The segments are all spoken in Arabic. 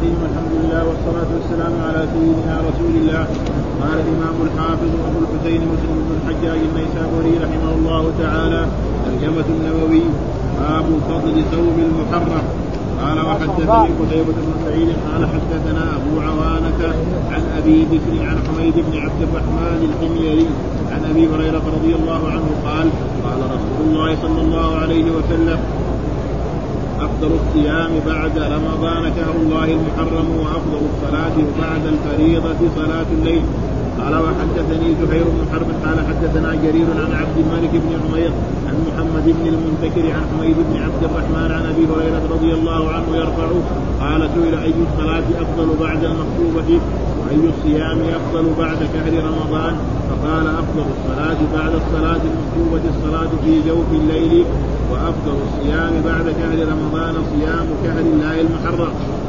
الرحيم. الحمد لله والصلاة والسلام على سيدنا رسول الله. قال الإمام الحافظ أبو الحسين مسلم بن الحجاج النيسابوري رحمه الله تعالى: ترجمة النووي. باب فضل صوم المحرم. قال وحدثني قتيبة بن سعيد قال حدثنا أبو عوانة عن أبي بكر عن حميد بن عبد الرحمن الحميري عن أبي هريرة رضي الله عنه قال: قال رسول الله صلى الله عليه وسلم: أفضل الصيام بعد رمضان شهر الله المحرم، وأفضل الصلاة بعد الفريضة صلاة الليل. قال وحدثني زهير بن حرب قال حدثنا جرير عن عبد الملك بن عمير عن محمد بن المنتكر عن حميد بن عبد الرحمن عن أبي هريرة رضي الله عنه يرفع: قال: سئل أي الصلاة أفضل بعد المكتوبة، وأي الصيام أفضل بعد شهر رمضان؟ فقال: أفضل الصلاة بعد الصلاة المكتوبة الصلاة في جوف الليل، وأفضل الصيام بعد شهر رمضان صيام شهر الله المحرم.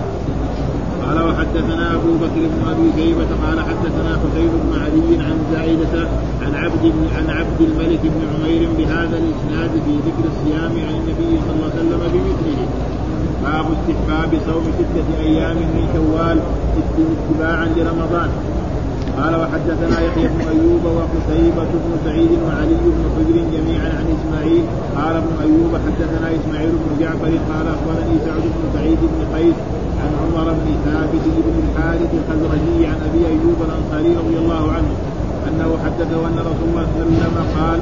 قال وحدثنا أبو بكر بن أبي شيبة قال حدثنا حسين بن علي عن زائدة عن عبد الملك بن عمير بهذا الإسناد في ذكر الصيام عن النبي صلى الله عليه وسلم بمثله. باب استحباب صوم 6 أيام من شوال اتباعا لرمضان. قال وحدثنا يحيى بن أيوب وقتيبة بن سعيد وعلي بن حجر جميعا عن إسماعيل. قال ابن أيوب حدثنا إسماعيل بن جعفر قال أخبرني سعد بن سعيد بن قيس عن عمر بن ثابت بن الحارث الخزرجي عن أبي أيوب الأنصاري رضي الله عنه أنه حدثه أن رسول الله صلى الله عليه وسلم قال: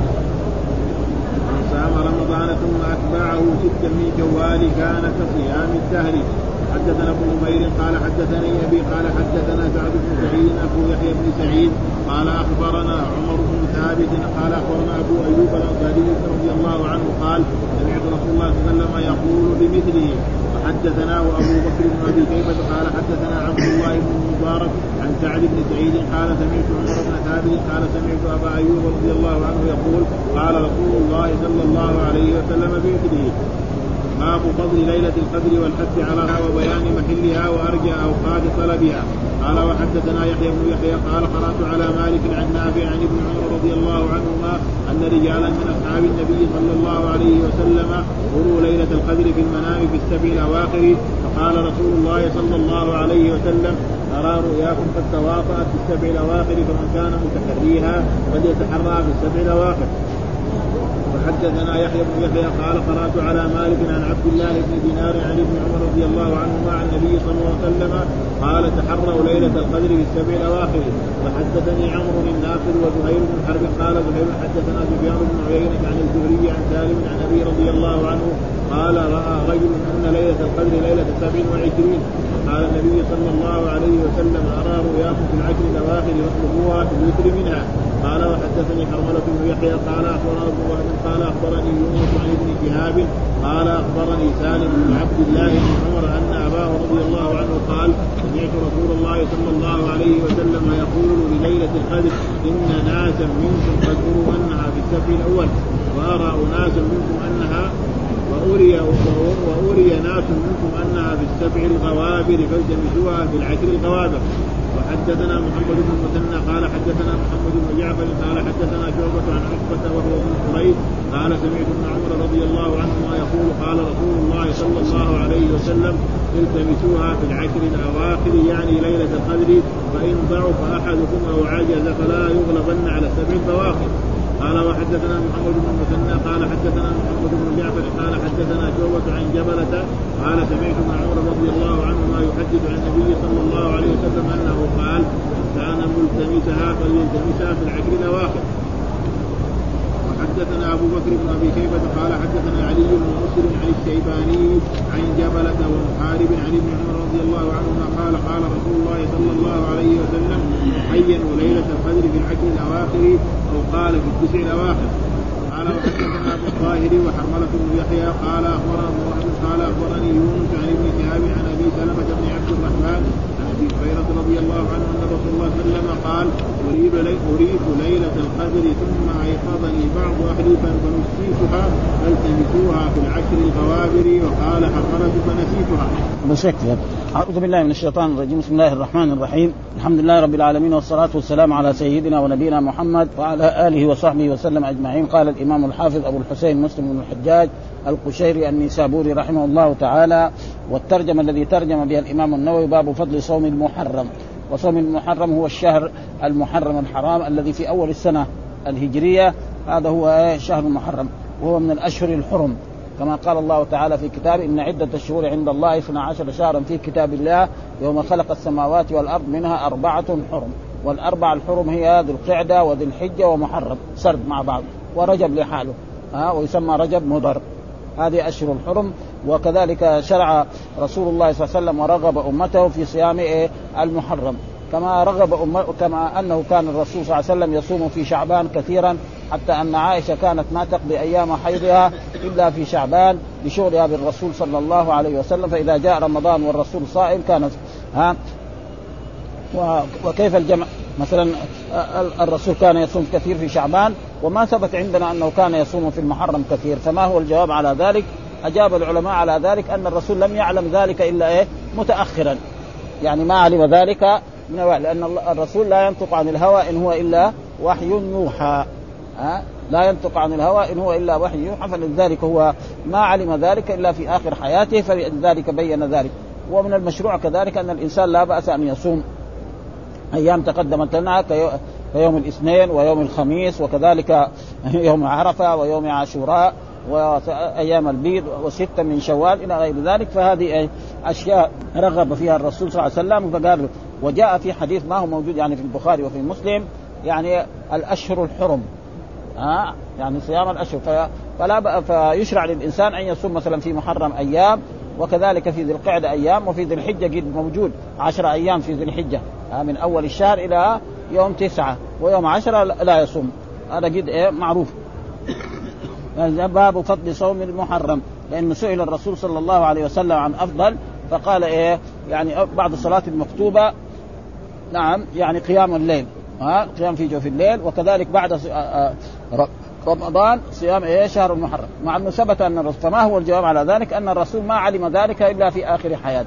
من صام رمضان ثم أتبعه 6 من شوال كان كصيام الدهر. حدثنا ابن نمير قال حدثني أبي قال حدثنا سعد بن سعيد أبو يحيى بن سعيد قال أخبرنا عمر بن ثابت قال أخبرنا أبو أيوب الأنصاري رضي الله عنه قال: سمعت رسول الله صلى الله عليه وسلم يقول بمثله. وحدثناه أبو بكر بن أبي شيبة قال حدثنا عبد الله بن المبارك عن سعد بن سعيد قال سمعت عمر بن ثابت قال سمعت أبا أيوب رضي الله عنه يقول: قال رسول الله صلى الله عليه وسلم بمثله. باب فضل ليلة القدر والحث عليها وبيان محلها وأرجى أوقات طلبها. قال وحدثنا يحيى بن يحيى قال قرأت على مالك عن نافع عن ابن عمر رضي الله عنهما أن رجالا من أصحاب النبي صلى الله عليه وسلم رؤوا ليلة القدر في المنام في 7 الأواخر، فقال رسول الله صلى الله عليه وسلم: أرى رؤياكم قد تواطأت في 7 الأواخر، فمن كان متحريها فليتحرى في 7 الأواخر. وحدثنا يحيى بن يحيى قال قرأت على مالك عن عبد الله بن دينار عن ابن عمر رضي الله عنهما عن النبي صلى الله عليه وسلم قال: تحروا ليلة القدر في 7 الأواخر. وحدثني عمرو بن ناصر وزهير بن حرب قال زهير حدثنا سفيان بن عيينة عن الزهري عن سالم عن أبي رضي الله عنه قال: رأى رجل أن ليلة القدر ليلة 27. قال النبي صلى الله عليه وسلم: أرى رؤياكم في العشر الأواخر واطلبوها في الوتر منها. قال وحدثني حرملة بن يحيى قال أخبرنا ابن وهب قال أخبرني يونس عن ابن شهاب قال أخبرني سالم بن عبد الله بن عمر أن أباه رضي الله عنه قال: سمعت رسول الله صلى الله عليه وسلم يقول لليلة القدر: إن ناسا منكم قد أروا أنها في 7 الأول، وأرى أناسا منكم أنها وأري ناس منكم أنها في 7 الغوابر فالتمسوها في العشر الغوابر. وحدثنا محمد بن المثنى قال حدثنا محمد بن جعفر قال حدثنا شعبة عن عقبة وهو بن حريث قال: سمعت ابن عمر رضي الله عنهما يقول: قال رسول الله صلى الله عليه وسلم: التمسوها في العشر الأواخر يعني ليلة القدر، فإن ضعف أحدكم أو عجز فلا يغلبن على 7 البواخر. قال وحدثنا محمد بن المثنى قال حدثنا محمد بن جعفر قال حدثنا شعبة عن جبلة قال: سمعت ابن عمر رضي الله عنهما يحدث عن النبي صلى الله عليه وسلم أنه قال: كان ملتمسها فليلتمسها في العشر الأواخر. وحدثنا أبو بكر بن أبي شيبة قال حدثنا علي بن مسلم عن الشيباني عن جبلة ومحارب عن ابن عمر رضي الله عنهما قال: قال رسول الله صلى الله عليه وسلم: عينوا ليلة القدر في العشر الأواخر، أو قال في 9 الأواخر. قال وحدثنا أبو الطاهر وحرملة بن يحيى قال أخبرنا أبو وهب قال أخبرني يونس عن ابن شهاب عن أبي سلمة بن عبد الرحمن عن أبي هريرة رضي الله عنه أن رسول الله صلى الله عليه وسلم قال: أريد ليلة القدر ثم أيقظني بعض أهلي فنسيتها فالتمسوها في العشر الغوابر، وقال حرملة فنسيتها. بشكل أعوذ بالله من الشيطان الرجيم. بسم الله الرحمن الرحيم. الحمد لله رب العالمين، والصلاة والسلام على سيدنا ونبينا محمد وعلى آله وصحبه وسلم أجمعين. قال الإمام الحافظ أبو الحسين مسلم بن الحجاج القشيري النيسابوري رحمه الله تعالى: والترجمة الذي ترجم بها الإمام النووي باب فضل صوم المحرم. وصوم المحرم هو الشهر المحرم الحرام الذي في أول السنة الهجرية، هذا هو شهر المحرم، وهو من الأشهر الحرم، كما قال الله تعالى في كتابه إن عدة الشهور عند الله 12 شهرا في كتاب الله يوم خلق السماوات والأرض منها 4 حرم. والأربع الحرم هي ذو القعدة وذي الحجة ومحرم سرد مع بعض، ورجب لحاله ويسمى رجب مضر. هذه أشهر الحرم. وكذلك شرع رسول الله صلى الله عليه وسلم ورغب أمته في صيام المحرم، كما أنه كان الرسول صلى الله عليه وسلم يصوم في شعبان كثيرا، حتى أن عائشة كانت ما تقضي أيام حيضها إلا في شعبان لشغلها بالرسول صلى الله عليه وسلم، فإذا جاء رمضان والرسول صائم كانت وكيف الجمع؟ مثلا الرسول كان يصوم كثير في شعبان، وما ثبت عندنا أنه كان يصوم في المحرم كثير. فما هو الجواب على ذلك؟ أجاب العلماء على ذلك أن الرسول لم يعلم ذلك إلا متأخرا، يعني ما علم ذلك من لأن الرسول لا ينطق عن الهوى إن هو إلا وحي يوحى، لا ينطق عن الهوى إن هو إلا وحي يوحى، فلذلك هو ما علم ذلك إلا في آخر حياته، فلذلك بين ذلك. ومن المشروع كذلك أن الإنسان لا بأس أن يصوم أيام تقدمت لنا كيوم الاثنين ويوم الخميس، وكذلك يوم عرفة ويوم عاشوراء وأيام البيض وستة من شوال إلى غير ذلك. فهذه أشياء رغب فيها الرسول صلى الله عليه وسلم. فقال وجاء في حديث ما هو موجود يعني في البخاري وفي مسلم، يعني الأشهر الحرم، يعني صيام الأشهر، فيشرع للإنسان أن يصوم مثلا في محرم أيام، وكذلك في ذي القعدة أيام، وفي ذي الحجة قد موجود 10 أيام في ذي الحجة من أول الشهر إلى يوم 9، ويوم 10 لا يصوم، هذا قد معروف. باب فضل صوم المحرم، لأنه سئل الرسول صلى الله عليه وسلم عن أفضل، فقال يعني بعد الصلاة المكتوبة، نعم، يعني قيام الليل، قيام في جوف الليل، وكذلك بعد رمضان صيام شهر المحرم، مع أنه ثبت أن الرسول. فما هو الجواب على ذلك؟ أن الرسول ما علم ذلك إلا في آخر حياته،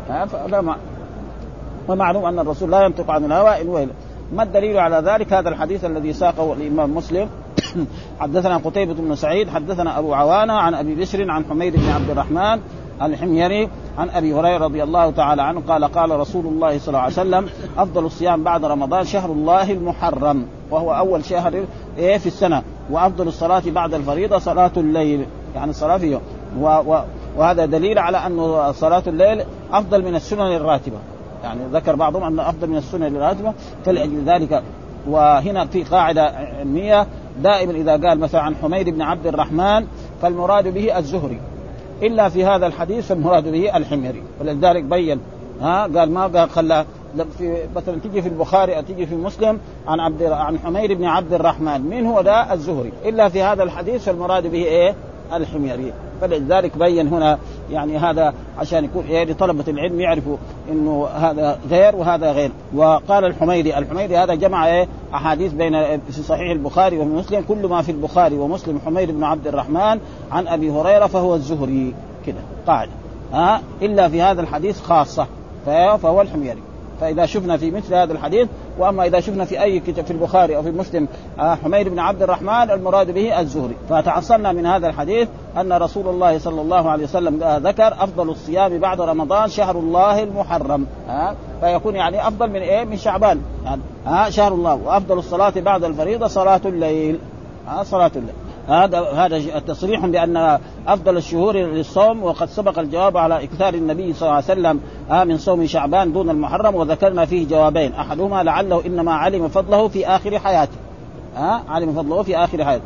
ومعلوم أن الرسول لا ينطق عن الهوى إن ويل. ما الدليل على ذلك؟ هذا الحديث الذي ساقه الإمام مسلم. حدثنا قتيبة بن سعيد حدثنا أبو عوانة عن أبي بشر عن حميد بن عبد الرحمن الحميري عن أبي هريرة رضي الله تعالى عنه قال قال رسول الله صلى الله عليه وسلم أفضل الصيام بعد رمضان شهر الله المحرم، وهو أول شهر في السنة، وأفضل الصلاة بعد الفريضة صلاة الليل، يعني الصلاة فيه، وهذا دليل على أن صلاة الليل أفضل من السنن الراتبة، يعني ذكر بعضهم أن أفضل من السنن الراتبة. فلأجل ذلك، وهنا في قاعدة علمية دائما إذا قال مثلا عن حميد بن عبد الرحمن فالمراد به الزهري، إلا في هذا الحديث فالمراد به الحميري، ولذلك بين قال ما قال خلى في مثلا تيجي في البخاري أو تيجي في مسلم عن حميد بن عبد الرحمن من هو ده الزهري، إلا في هذا الحديث فالمراد به الحميري. فلذلك بين هنا يعني هذا عشان يكون لطلبة العلم يعرفوا إنه هذا غير وهذا غير. وقال الحميدي هذا جمع أحاديث بين في صحيح البخاري ومسلم، كل ما في البخاري ومسلم حميد بن عبد الرحمن عن أبي هريرة فهو الزهري، كده قاعدة إلا في هذا الحديث خاصة فهو الحميري. فإذا شفنا في مثل هذا الحديث، وأما إذا شفنا في أي كتاب في البخاري أو في مسلم حميد بن عبد الرحمن المراد به الزهري. فتحصلنا من هذا الحديث أن رسول الله صلى الله عليه وسلم ذكر أفضل الصيام بعد رمضان شهر الله المحرم، فيكون يعني أفضل من شعبان، يعني شهر الله. وأفضل الصلاة بعد الفريضة صلاة الليل، صلاة الليل. هذا تصريح بأن أفضل الشهور للصوم، وقد سبق الجواب على إكثار النبي صلى الله عليه وسلم من صوم شعبان دون المحرم، وذكرنا فيه جوابين، أحدهما لعله إنما علم فضله في آخر حياته، علم فضله في آخر حياته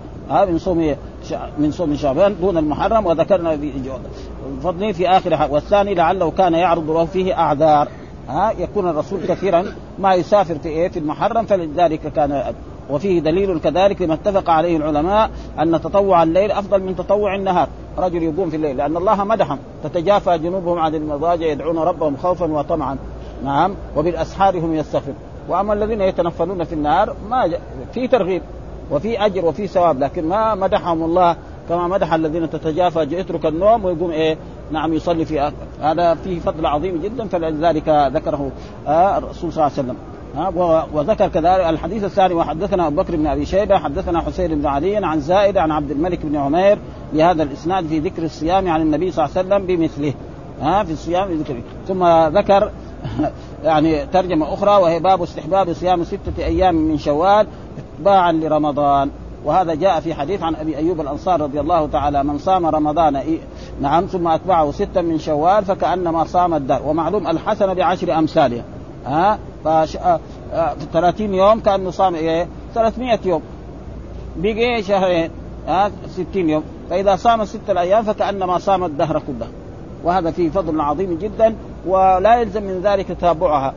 من صوم شعبان دون المحرم، وذكرنا فضله في آخر حياته. والثاني لعله كان يعرض له فيه أعذار، يكون الرسول كثيرا ما يسافر في المحرم، فلذلك كان. وفيه دليل كذلك لما اتفق عليه العلماء أن تطوع الليل أفضل من تطوع النهار، رجل يقوم في الليل، لأن الله مدحهم تتجافى جنوبهم عن المضاجع يدعون ربهم خوفا وطمعا، نعم، وبالأسحار هم يستغفرون. وأما الذين يتنفلون في النهار ما في ترغيب وفي أجر وفي ثواب، لكن ما مدحهم الله كما مدح الذين تتجافى يترك النوم ويقوم نعم يصلي في هذا فيه فضل عظيم جدا. فلذلك ذكره الرسول صلى الله عليه وسلم. وذكر كذلك الحديث الثاني وحدثنا أبو بكر بن أبي شيبة حدثنا حسين بن علي عن زائد عن عبد الملك بن عمير بهذا الإسناد في ذكر الصيام عن النبي صلى الله عليه وسلم بمثله. في الصيام ذكر. ثم ذكر يعني ترجمة أخرى وهي باب استحباب صيام 6 أيام من شوال اتباعا لرمضان. وهذا جاء في حديث عن أبي أيوب الأنصاري رضي الله تعالى من صام رمضان نعم ثم أتبعه 6 من شوال فكأنما صام الدهر. ومعلوم الحسنة ب10 أمثالها في 30 يوم كأنه صام 300 يوم بقي شهرين 60 يوم. فإذا صام 6 أيام فكأنما صام الدهر كله. وهذا فيه فضل عظيم جدا ولا يلزم من ذلك تتابعها.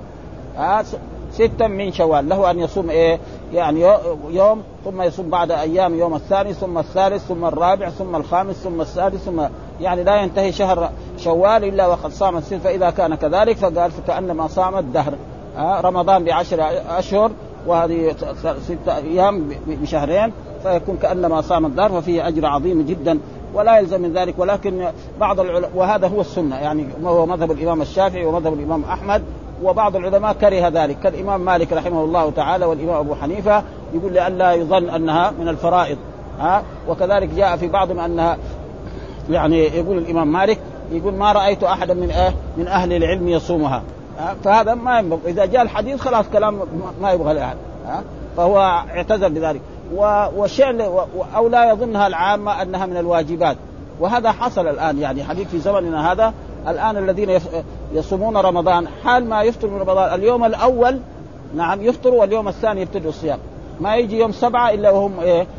6 من شوال له أن يصوم يعني يوم ثم يصوم بعد أيام يوم الثاني ثم الثالث ثم الرابع ثم الخامس ثم السادس ثم يعني لا ينتهي شهر شوال إلا وقد صام السنة. فإذا كان كذلك فقال فكأنما صام الدهر. رمضان ب10 أشهر وهذه 6 أيام بشهرين فيكون كأنما صام الدهر ففيه أجر عظيم جدا ولا يلزم من ذلك. ولكن بعض العلماء وهذا هو السنة يعني هو مذهب الإمام الشافعي ومذهب الإمام أحمد وبعض العلماء كره ذلك كالإمام مالك رحمه الله تعالى والإمام أبو حنيفة يقول لألا يظن أنها من الفرائض. وكذلك جاء في بعضهم أنها يعني يقول الإمام مالك يقول ما رأيت أحدا من أهل العلم يصومها. فهذا ما ينبغي. إذا جاء الحديث خلاص كلام ما يبغى الأحد فهو اعتذر بذلك. والشيء أو لا يظنها العامة أنها من الواجبات. وهذا حصل الآن يعني حديث في زمننا هذا الآن الذين يصومون رمضان حال ما يفطر من رمضان اليوم الأول نعم يفطروا واليوم الثاني يبتدوا الصيام. ما يجي يوم 7 إلا وهم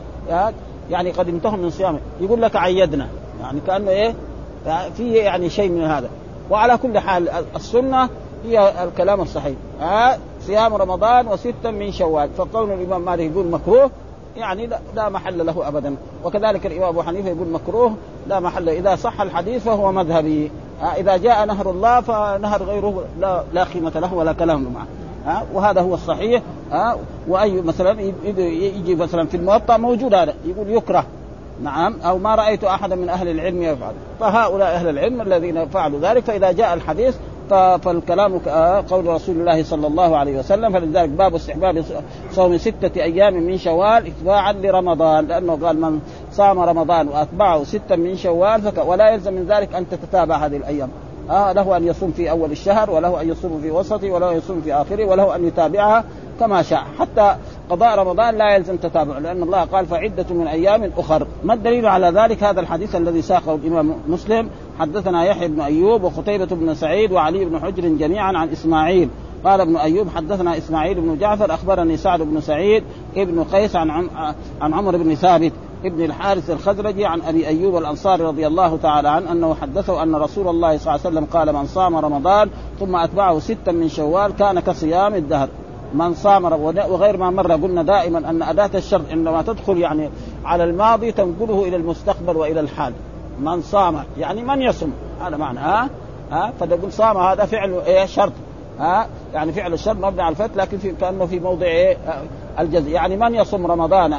يعني قد انتهوا من صيامه. يقول لك عيدنا يعني كأنه فيه يعني شيء من هذا. وعلى كل حال السنة هي الكلام الصحيح صيام رمضان 6 من شوال. فقول الإمام مالك يقول مكروه يعني لا محل له أبدا. وكذلك الإمام أبو حنيفة يقول مكروه لا محل. إذا صح الحديث فهو مذهبي. إذا جاء نهر الله فنهر غيره لا قيمة له ولا كلام معه. وهذا هو الصحيح. وأي مثلا يجي مثلا في الموطأ موجود هذا يقول يكره نعم أو ما رأيت أحدا من أهل العلم يفعل. فهؤلاء أهل العلم الذين فعلوا ذلك. فإذا جاء الحديث فالكلام قول رسول الله صلى الله عليه وسلم. فلذلك باب استحباب صوم 6 أيام من شوال اتباعا لرمضان لأنه قال من صام رمضان وأتبعه 6 من شوال ولا يلزم من ذلك أن تتتابع هذه الأيام. له أن يصوم في أول الشهر وله أن يصوم في وسطه وله أن يصوم في آخره وله أن يتابعها كما شاء. حتى قضاء رمضان لا يلزم تتابع لأن الله قال فعدة من أيام أخر. ما الدليل على ذلك؟ هذا الحديث الذي ساقه الإمام مسلم. حدثنا يحيى بن أيوب وقتيبة بن سعيد وعلي بن حجر جميعا عن إسماعيل قال ابن أيوب حدثنا إسماعيل بن جعفر أخبرني سعد بن سعيد ابن قيس عن عمر بن ثابت ابن الحارث الخزرجي عن أبي أيوب الأنصاري رضي الله تعالى عنه أنه حدثه أن رسول الله صلى الله عليه وسلم قال من صام رمضان ثم أتبعه 6 من شوال كان كصيام الدهر. من صام وغير ما مر قلنا دائما أن أداة الشرط عندما تدخل يعني على الماضي تنقله إلى المستقبل وإلى الحال. من صام يعني من يصم هذا معنى فتقول صام هذا فعل شرط يعني فعل الشرط مبني على الفتح لكن كأنه في موضع الجزء يعني من يصم رمضان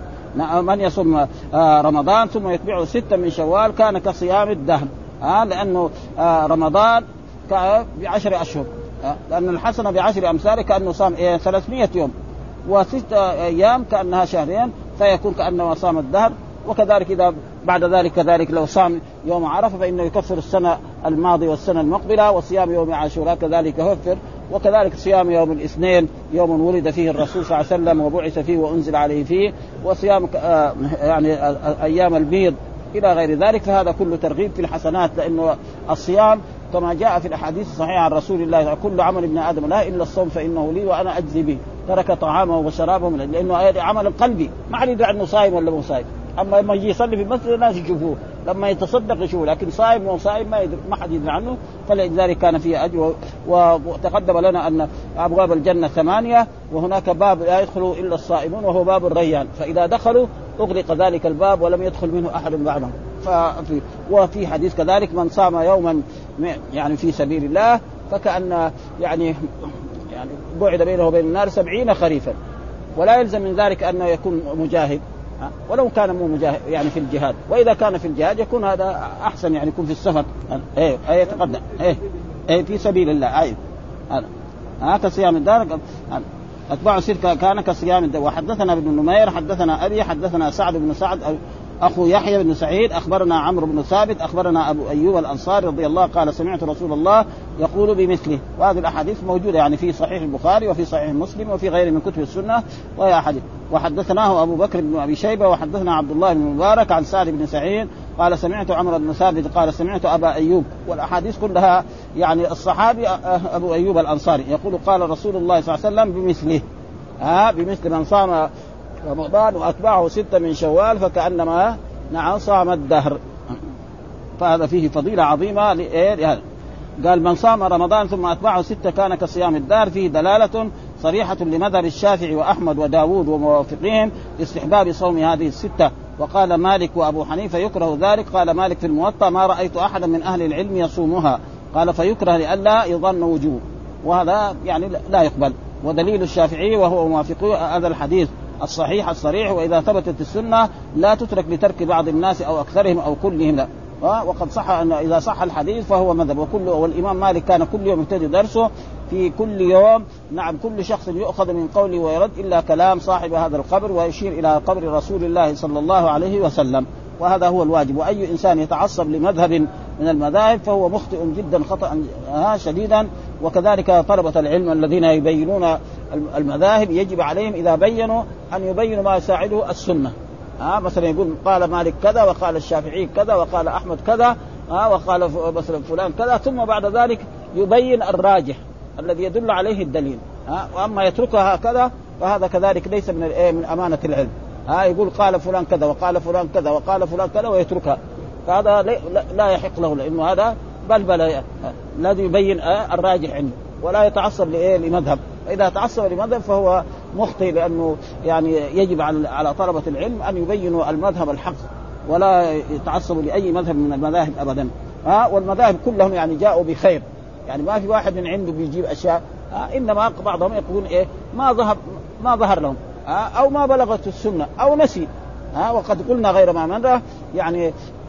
من يصم رمضان ثم يتبعه 6 من شوال كان كصيام الدهر. لأنه رمضان ب10 أشهر لأن الحسنة ب10 أمثال كأنه صام 300 يوم و6 أيام كأنها شهرين فيكون كأنه صام الدهر. وكذلك إذا بعد ذلك كذلك لو صام يوم عرفة فإنه يكفر السنة الماضية والسنة المقبلة. وصيام يوم عاشوراء كذلك يكفر. وكذلك صيام يوم الاثنين يوم ولد فيه الرسول صلى الله عليه وسلم وبعث فيه وأنزل عليه فيه. وصيام يعني أيام البيض إلى غير ذلك. فهذا كله ترغيب في الحسنات لأنه الصيام كما جاء في الأحاديث الصحيحة عن رسول الله كل عمل ابن آدم لا إلا الصوم فإنه لي وأنا أجزي به. ترك طعامه وشرابه لأنه عمل قلبي ما حد يدري عنه صائم ولا مو صائم. أما لما يجي يصلي في المسجد الناس يشوفوه لما يتصدق يشوفوه لكن صائم وصائم ما حد يدري عنه. فلذلك كان فيه أجر. وتقدم لنا أن أبواب الجنة 8 وهناك باب لا يدخل إلا الصائمون وهو باب الريان. فإذا دخلوا أغلق ذلك الباب ولم يدخل منه أحد بعدهم. وفي حديث كذلك من صام يوما يعني في سبيل الله فكأن يعني بعد بينه وبين النار 70 خريفا. ولا يلزم من ذلك أنه يكون مجاهد ولو كان مو مجاهد يعني في الجهاد. وإذا كان في الجهاد يكون هذا أحسن يعني يكون في السفر يتقدم في سبيل الله كصيام الدار أتباع 6 كان كصيام الدار. وحدثنا ابن نمير حدثنا أبي حدثنا سعد بن سعد أخو يحيى بن سعيد أخبرنا عمرو بن ثابت أخبرنا أبو أيوب الأنصاري رضي الله قال سمعت رسول الله يقول بمثله. وهذه الأحاديث موجودة يعني في صحيح البخاري وفي صحيح مسلم وفي غيره من كتب السنة وهي أحاديث. وحدثناه أبو بكر بن أبي شيبة وحدثنا عبد الله بن مبارك عن سعد بن سعيد قال سمعت عمرو بن ثابت قال سمعت أبا أيوب. والأحاديث كلها يعني الصحابي أبو أيوب الأنصاري يقول قال رسول الله صلى الله عليه وسلم بمثله بمثل من صام رمضان وأتبعه 6 من شوال فكأنما صام الدهر. فهذا فيه فضيلة عظيمة قال من صام رمضان ثم أتبعه 6 كان كصيام الدهر. فيه دلالة صريحة لمذهب الشافعي وأحمد وداود وموافقين لاستحباب صوم هذه 6. وقال مالك وأبو حنيفة يكره ذلك. قال مالك في الموطأ ما رأيت أحدا من أهل العلم يصومها قال فيكره لئلا يظن وجوب. وهذا يعني لا يقبل. ودليل الشافعي وهو موافق هذا الحديث الصحيح الصريح وإذا ثبتت السنة لا تترك لترك بعض الناس أو أكثرهم أو كلهم لا. وقد صح أن إذا صح الحديث فهو مذهب. والإمام مالك كان كل يوم يبتدي درسه في كل يوم كل شخص يؤخذ من قوله ويرد إلا كلام صاحب هذا القبر ويشير إلى قبر رسول الله صلى الله عليه وسلم. وهذا هو الواجب. وأي إنسان يتعصب لمذهب من المذاهب فهو مخطئ جدا خطأ شديدا. وكذلك طلبة العلم الذين يبينون المذاهب يجب عليهم إذا بينوا أن يبينوا ما يساعده السنة. مثلا يقول قال مالك كذا وقال الشافعي كذا وقال أحمد كذا وقال مثلا فلان كذا ثم بعد ذلك يبين الراجح الذي يدل عليه الدليل. وأما يتركها هكذا فهذا كذلك ليس من أمانة العلم. يقول قال فلان كذا وقال فلان كذا وقال فلان كذا ويتركها فهذا لا يحق له لأنه هذا بل الذي يبين الراجح عنده ولا يتعصب لمذهب. إذا تعصب لمذهب فهو مخطئ لأنه يعني يجب على طلبة العلم أن يبينوا المذهب الحق ولا يتعصبوا لأي مذهب من المذاهب أبدا. والمذاهب كلهم يعني جاءوا بخير يعني ما في واحد من عنده بيجيب أشياء إنما بعضهم يقولون ما ظهر لهم أو ما بلغت السنة أو نسي. وقد قلنا غير ما مرة يعني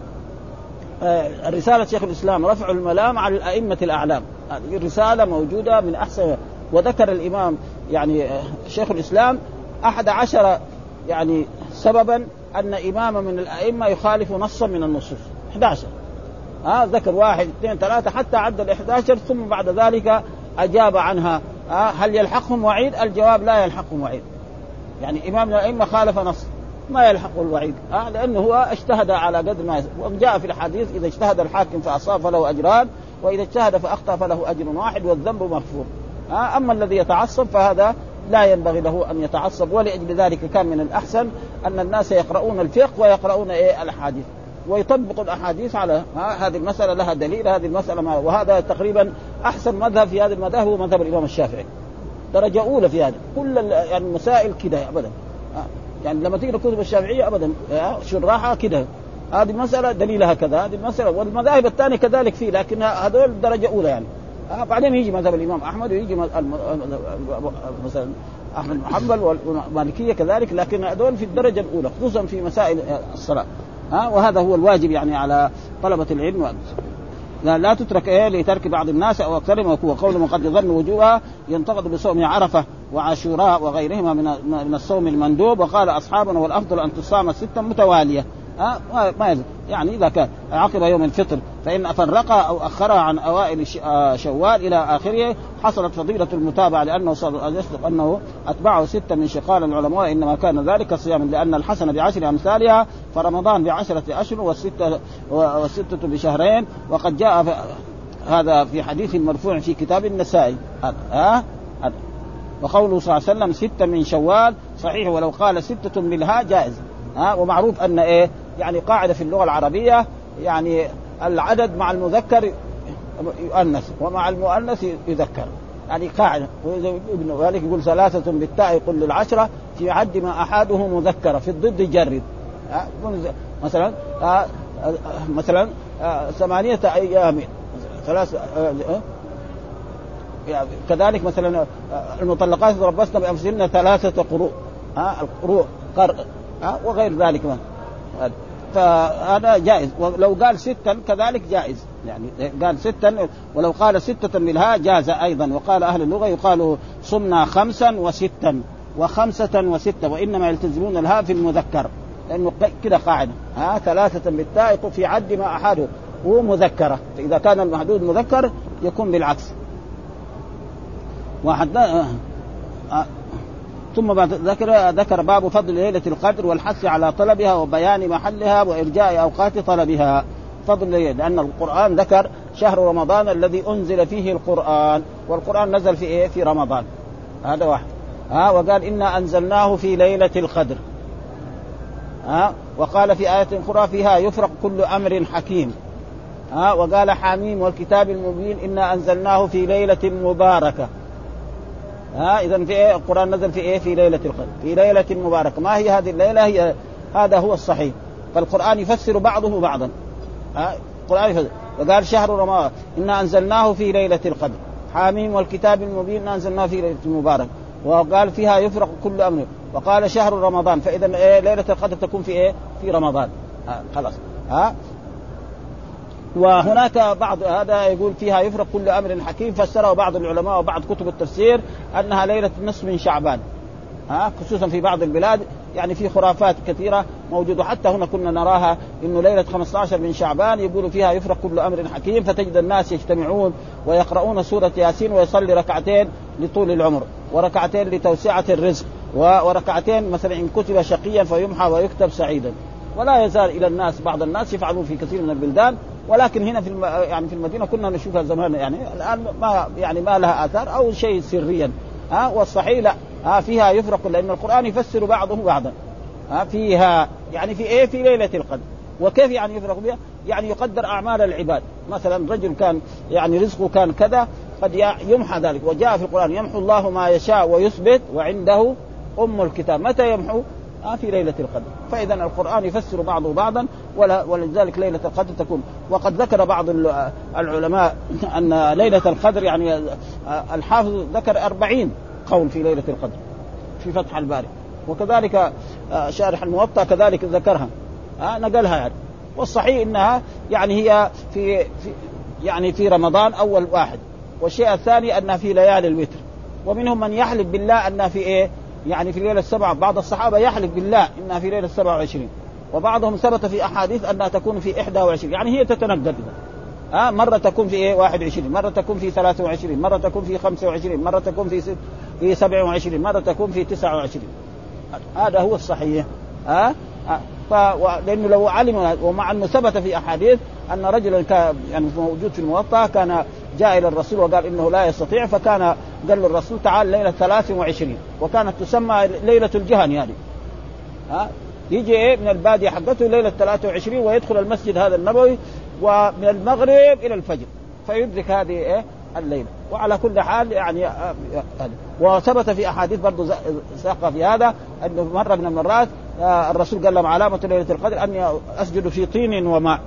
رسالة شيخ الإسلام رفع الملام على الأئمة الأعلام هذه الرسالة موجودة من أحسن. وذكر الإمام يعني شيخ الإسلام 11 يعني سببا أن إمام من الأئمة يخالف نصا من النصوص 11 ذكر 1 2 3 حتى عد 11 ثم بعد ذلك أجاب عنها. هل يلحقهم وعيد؟ الجواب لا يلحقهم وعيد. يعني إمام من الأئمة خالف نص ما يلحق الوعيد لأنه هو اجتهد على قدر ما وجاء في الحديث إذا اجتهد الحاكم فأصاب فله أجران وإذا اجتهد فأخطأ فله أجر واحد والذنب مغفور. أما الذي يتعصب فهذا لا ينبغي له أن يتعصب. ولأجل ذلك كان من الأحسن أن الناس يقرؤون الفقه ويقرؤون الأحاديث ويطبقوا الأحاديث على هذه المسألة لها دليل هذه المسألة وهذا تقريبا أحسن مذهب في هذه المذاهب هو مذهب الإمام الشافعي درجة أولى في هذا. كل يعني المسائل كده أبدا يعني لما تقرأ كتب الشافعية أبدا شرحها كده هذه المسألة دليلها كذا هذه المسألة. والمذاهب الثانية كذلك فيه لكن هذول درجة أولى يعني. بعدين يجي مذهب الإمام أحمد ويجي مثلا أحمد محمد والمالكية كذلك لكن هذول في الدرجة الأولى خصوصا في مسائل الصلاة. وهذا هو الواجب يعني على طلبة العلم لا تترك لترك بعض الناس أو أكثرهم. وقول من قد يظن وجوبها ينتقد بصوم عرفة وعاشوراء وغيرهما من الصوم المندوب. وقال أصحابنا والأفضل أن تصام 6 متوالية ما يزل يعني إذا كان عقب يوم الفطر فإن أفرقها أو أخرها عن أوائل شوال إلى آخره حصلت فضيلة المتابعة لأنه يصدق أنه أتبعه 6 من شقال العلماء إنما كان ذلك صياما لأن الحسنة ب10 أمثالها فرمضان ب10 أشهر والستة بشهرين. وقد جاء هذا في حديث مرفوع في كتاب النسائي وقوله صلى الله عليه وسلم 6 من شوال صحيح ولو قال 6 منها جائز. ومعروف أن يعني قاعدة في اللغة العربية يعني العدد مع المذكر يؤنث ومع المؤنث يذكر يعني قاعدة. ولذلك يقول 3 بالتاء يقول لل10 في عد ما أحاده مذكرة في الضد يجرد. مثلا 8 أيام 3 كذلك مثلا المطلقات يتربصن بأنفسهن 3 قروء القروء قرء وغير ذلك فهذا جائز. ولو قال 6 كذلك جائز يعني قال 6 ولو قال 6 منها جاز أيضا. وقال أهل اللغة يقال صمنا 5 و6 و5 و6 وإنما يلتزمون الهاء في المذكر لأنه كده قاعدة ثلاثة بالتاء في عد ما أحاده هو مذكرة، فإذا كان المحدود مذكر يكون بالعكس. ثم بعد ذكر باب فضل ليلة القدر والحث على طلبها وبيان محلها وإرجاء أوقات طلبها. فضل لأن القرآن ذكر شهر رمضان الذي أنزل فيه القرآن، والقرآن نزل في إيه؟ في رمضان، هذا واحد. وقال إنا أنزلناه في ليلة القدر. وقال في آية أخرى فيها يفرق كل أمر حكيم. وقال حميم والكتاب المبين إنا أنزلناه في ليلة مباركة. إذن في إيه؟ القرآن نزل في إيه؟ في ليلة القدر، في ليلة مباركة. ما هي هذه الليلة؟ هي هذا هو الصحيح. فالقرآن يفسر بعضه بعضا. القرآن يفسر. وقال شهر رمضان إنا أنزلناه في ليلة القدر، حميم والكتاب المبين إنا أنزلناه في ليلة مباركة. وقال فيها يفرق كل أمر. وقال شهر رمضان، فإذا إيه؟ ليلة القدر تكون في إيه؟ في رمضان. خلاص. وهناك بعض هذا يقول فيها يفرق كل أمر حكيم، فسره بعض العلماء وبعض كتب التفسير أنها ليلة نصف من شعبان. خصوصا في بعض البلاد يعني في خرافات كثيرة موجودة، حتى هنا كنا نراها إنه ليلة 15 من شعبان يقولوا فيها يفرق كل أمر حكيم، فتجد الناس يجتمعون ويقرؤون سورة ياسين ويصلي ركعتين لطول العمر، وركعتين لتوسعة الرزق، وركعتين مثلا إن كتب شقيا فيمحى ويكتب سعيدا. ولا يزال إلى الناس بعض الناس يفعلون في كثير من البلدان، ولكن هنا يعني في المدينة كنا نشوفها زمان، يعني الآن ما لها آثار أو شيء سريا. والصحيح لا، فيها يفرق، لأن القرآن يفسر بعضه بعضا. فيها يعني في إيه؟ في ليلة القدر. وكيف يعني يفرق بها؟ يعني يقدر أعمال العباد. مثلا رجل كان يعني رزقه كان كذا، قد يمحى ذلك. وجاء في القرآن يمحو الله ما يشاء ويثبت وعنده أم الكتاب. متى يمحو؟ في ليلة القدر. فإذا القرآن يفسر بعضه بعضا، ولذلك ليلة القدر تكون. وقد ذكر بعض العلماء أن ليلة القدر يعني الحافظ ذكر 40 قول في ليلة القدر في فتح الباري، وكذلك شارح الموطأ كذلك ذكرها، نقلها يعني. والصحيح إنها يعني هي في رمضان أول واحد. والشيء الثاني أنها في ليالي الوتر. ومنهم من يحلف بالله أنها في إيه؟ يعني في ليلة 7. بعض الصحابة يحلف بالله إنها في ليلة 27، وبعضهم ثبت في أحاديث أنها تكون في 21. يعني هي تتنقل، مرة تكون في 21، مرة تكون في 23، مرة تكون في 25، مرة تكون في 27، مرة تكون في 29. هذا هو الصحيح. لأنه لو علم، ومع أنه ثبت في أحاديث أن رجلا كان يعني موجود في الموطأ كان جاء إلى الرسول وقال إنه لا يستطيع، فكان قال له الرسول تعال ليلة 23، وكانت تسمى ليلة الجهن. يعني يجي من البادية حقته ليلة 23 ويدخل المسجد هذا النبوي ومن المغرب إلى الفجر فيدرك هذه الليلة. وعلى كل حال يعني وثبت في أحاديث برضو ساق في هذا أنه مرة من المرات الرسول قال لهم علامة ليلة القدر أني أسجد في طين وماء.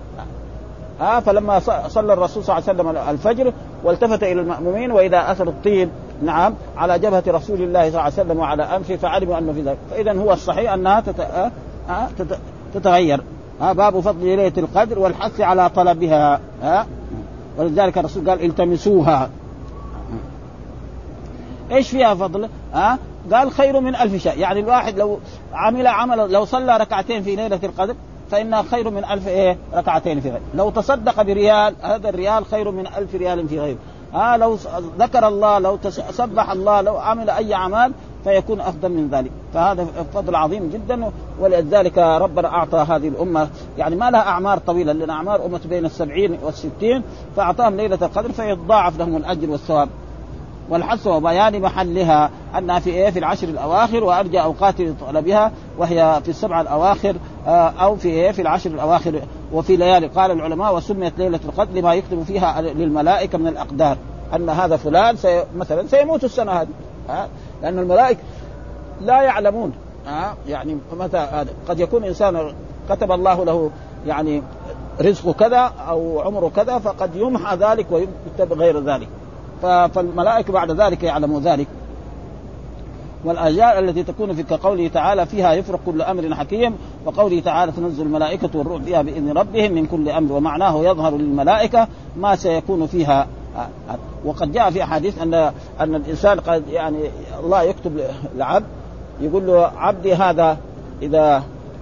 فلما صلى الرسول صلى الله عليه وسلم الفجر والتفت إلى المأمومين وإذا أثر الطين على جبهة رسول الله صلى الله عليه وسلم وعلى أنفه فعلموا أنه في ذلك. فإذا هو الصحيح أنها تتغير. باب فضل ليلة القدر والحث على طلبها. ولذلك الرسول قال التمسوها. إيش فيها فضل؟ قال خير من 1000 شهر. يعني الواحد لو عمل لو صلى ركعتين في ليلة القدر فإنها خير من 1000 ركعتين في غيره. لو تصدق بريال هذا الريال خير من 1000 ريال في غيره. لو ذكر الله، لو سبح الله، لو عمل أي عمل فيكون أفضل من ذلك. فهذا فضل عظيم جدا. ولذلك ربنا أعطى هذه الأمة يعني ما لها أعمار طويلة، لأن أعمار أمة بين 70 و60، فأعطاهم ليلة القدر فيتضاعف لهم الأجر والثواب. والحث وبيان محلها أنها في العشر الأواخر وأرجى أوقات طلبها، وهي في 7 الأواخر أو في العشر الأواخر وفي ليالي. قال العلماء وسميت ليلة القدر لما يكتب فيها للملائكة من الأقدار، أن هذا فلان مثلا سيموت السنة هذه، لأن الملائكة لا يعلمون يعني متى هذا. قد يكون إنسان كتب الله له يعني رزقه كذا أو عمره كذا، فقد يمحى ذلك ويكتب غير ذلك، فالملائكة بعد ذلك يعلموا ذلك. والآيات التي تكون في كقوله تعالى فيها يفرق كل أمر حكيم، وقوله تعالى تنزل الملائكة والروح فيها بإذن ربهم من كل أمر، ومعناه يظهر للملائكة ما سيكون فيها. وقد جاء في أحاديث أن الإنسان قد يعني الله يكتب لعبد يقول له عبدي هذا إذا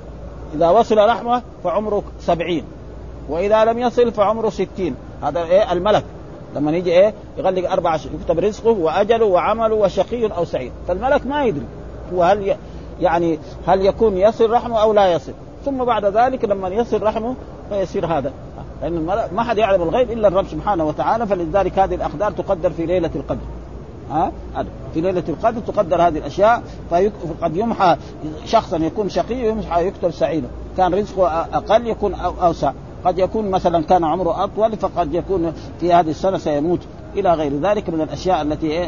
إذا وصل رحمه فعمره 70، وإذا لم يصل فعمره 60. هذا إيه الملك لما يجي إيه يغلق 4 يكتب رزقه وأجله وعمله وشقي أو سعيد، فالملك ما يدري هو هل يكون يصل رحمه أو لا يصل. ثم بعد ذلك لما يصل رحمه فيصير هذا، لأن الملك ما حد يعلم الغيب إلا الرب سبحانه وتعالى. فلذلك هذه الأقدار تقدر في ليلة القدر. في ليلة القدر تقدر هذه الأشياء. فقد يمحى شخصا يكون شقي ويمحى يكتب سعيدا، كان رزقه أقل يكون أوسع، قد يكون مثلا كان عمره أطول فقد يكون في هذه السنة سيموت إلى غير ذلك من الأشياء التي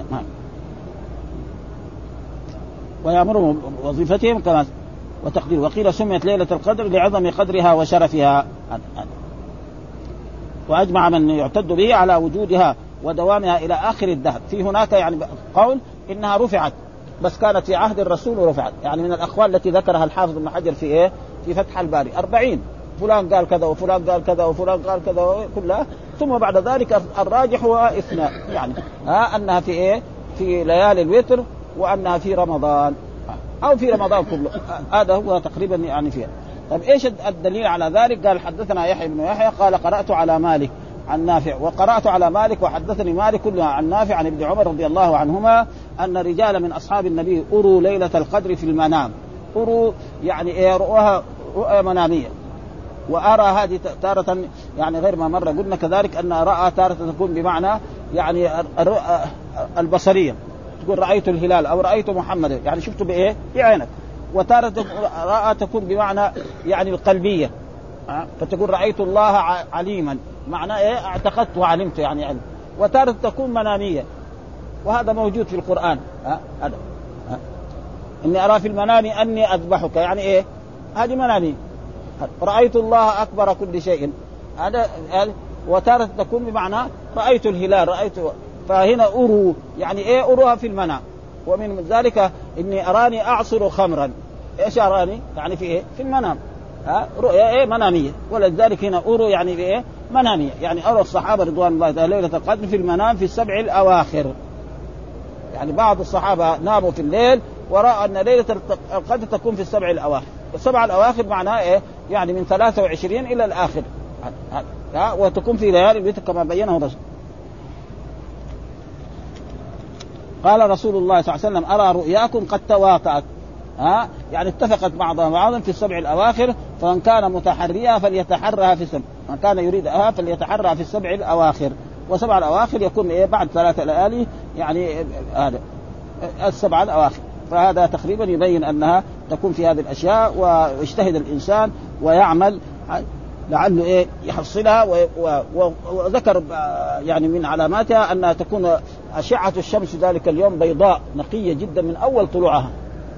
ويأمرهم وظيفتهم كما وتقدير. وقيل سميت ليلة القدر لعظم قدرها وشرفها، وأجمع من يعتد به على وجودها ودوامها إلى آخر الدهر. في هناك يعني قول إنها رفعت بس كانت في عهد الرسول ورفعت، يعني من الأقوال التي ذكرها الحافظ ابن حجر في في فتح الباري 40 فلان قال كذا وفلان قال كذا وفلان قال كذا كلها. ثم بعد ذلك الراجح هو 2 يعني أنها في في ليالي الوتر وأنها في رمضان أو في رمضان كله. هذا هو تقريبا يعني فيها. طيب إيش الدليل على ذلك؟ قال حدثنا يحيى بن يحيى قال قرأت على مالك عن نافع، وقرأت على مالك وحدثني مالك كلها عن نافع عن ابن عمر رضي الله عنهما أن رجال من أصحاب النبي أروا ليلة القدر في المنام. أروا يعني رؤى منامية، وأرى هذه تارة يعني غير ما مرة قلنا كذلك أن رأى تارة تكون بمعنى يعني البصرية، تقول رأيت الهلال أو رأيت محمد يعني شفته بإيه بعينك. وتارة رأى تكون بمعنى يعني القلبية، فتقول رأيت الله عليما معنى إيه اعتقدت وعلمت يعني علم. وتارة تكون منامية، وهذا موجود في القرآن. هذا إني أرى في المنام أني أذبحك يعني إيه هذه منامية. رأيت الله أكبر كل شيء هذا. وتارة تكون بمعنى رأيت الهلال رأيت. فهنا أروا يعني إيه أروها في المنام. ومن ذلك إني أراني أعصر خمرا، إيش أراني يعني في إيه في المنام. رؤيا إيه منامية. ولذلك هنا أروا يعني في إيه منامية، يعني أرى الصحابة رضوان الله تعالى ليلة القدر في المنام في 7 الأواخر. يعني بعض الصحابة ناموا في الليل ورأى أن ليلة القدر تكون في 7 الأواخر. 7 الأواخر معناها إيه يعني من 23 إلى الآخر، وتكون في ليالي الوتر كما بينه الرسول. قال رسول الله صلى الله عليه وسلم أرى رؤياكم قد تواطأت، يعني اتفقت بعضها بعضا في 7 الأواخر، فمن كان متحريها فليتحرها في 7، من كان يريدها فليتحرها في 7 الأواخر. و7 الأواخر يكون إيه بعد 3 ليالي يعني هذا 7 الأواخر. فهذا تقريبا يبين أنها تكون في هذه الأشياء، ويجتهد الإنسان ويعمل لعله إيه يحصلها. وذكر يعني من علاماتها أنها تكون أشعة الشمس ذلك اليوم بيضاء نقية جدا من أول طلوعها.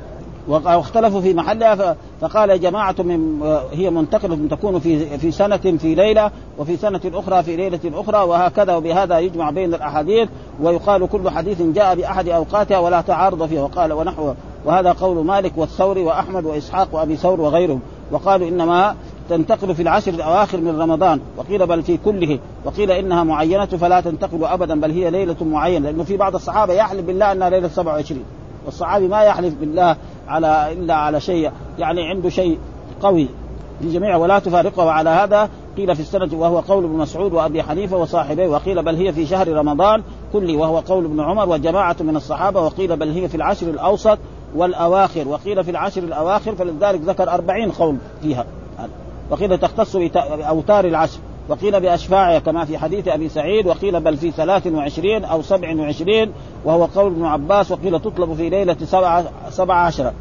واختلفوا في محلها، فقال جماعة من هي منتقلة تكون في سنة في ليلة، وفي سنة أخرى في ليلة أخرى، وهكذا. وبهذا يجمع بين الأحاديث، ويقال كل حديث جاء بأحد أوقاتها ولا تعارض فيها. وقال ونحوه، وهذا قول مالك والثوري وأحمد وإسحاق وأبي ثور وغيرهم. وقالوا إنما تنتقل في 10 الأواخر من رمضان، وقيل بل في كله، وقيل إنها معينة فلا تنتقل أبدا بل هي ليلة معينة. لأنه في بعض الصحابة يحلف بالله أنها ليلة 27، والصحابي ما يحلف بالله إلا على شيء يعني عنده شيء قوي لجميع ولا تفارقه. وعلى هذا قيل في السنة، وهو قول ابن مسعود وأبي حنيفة وصاحبيه. وقيل بل هي في شهر رمضان كله، وهو قول ابن عمر وجماعة من الصحابة. وقيل بل هي في 10 الأوسط والأواخر، وقيل في 10 الأواخر، فلذلك ذكر 40 قول فيها. وقيل تختص بأوتار 10، وقيل بأشفاعها كما في حديث أبي سعيد. وقيل بل في 23 أو 27، وهو قول ابن عباس. وقيل تطلب في ليلة 17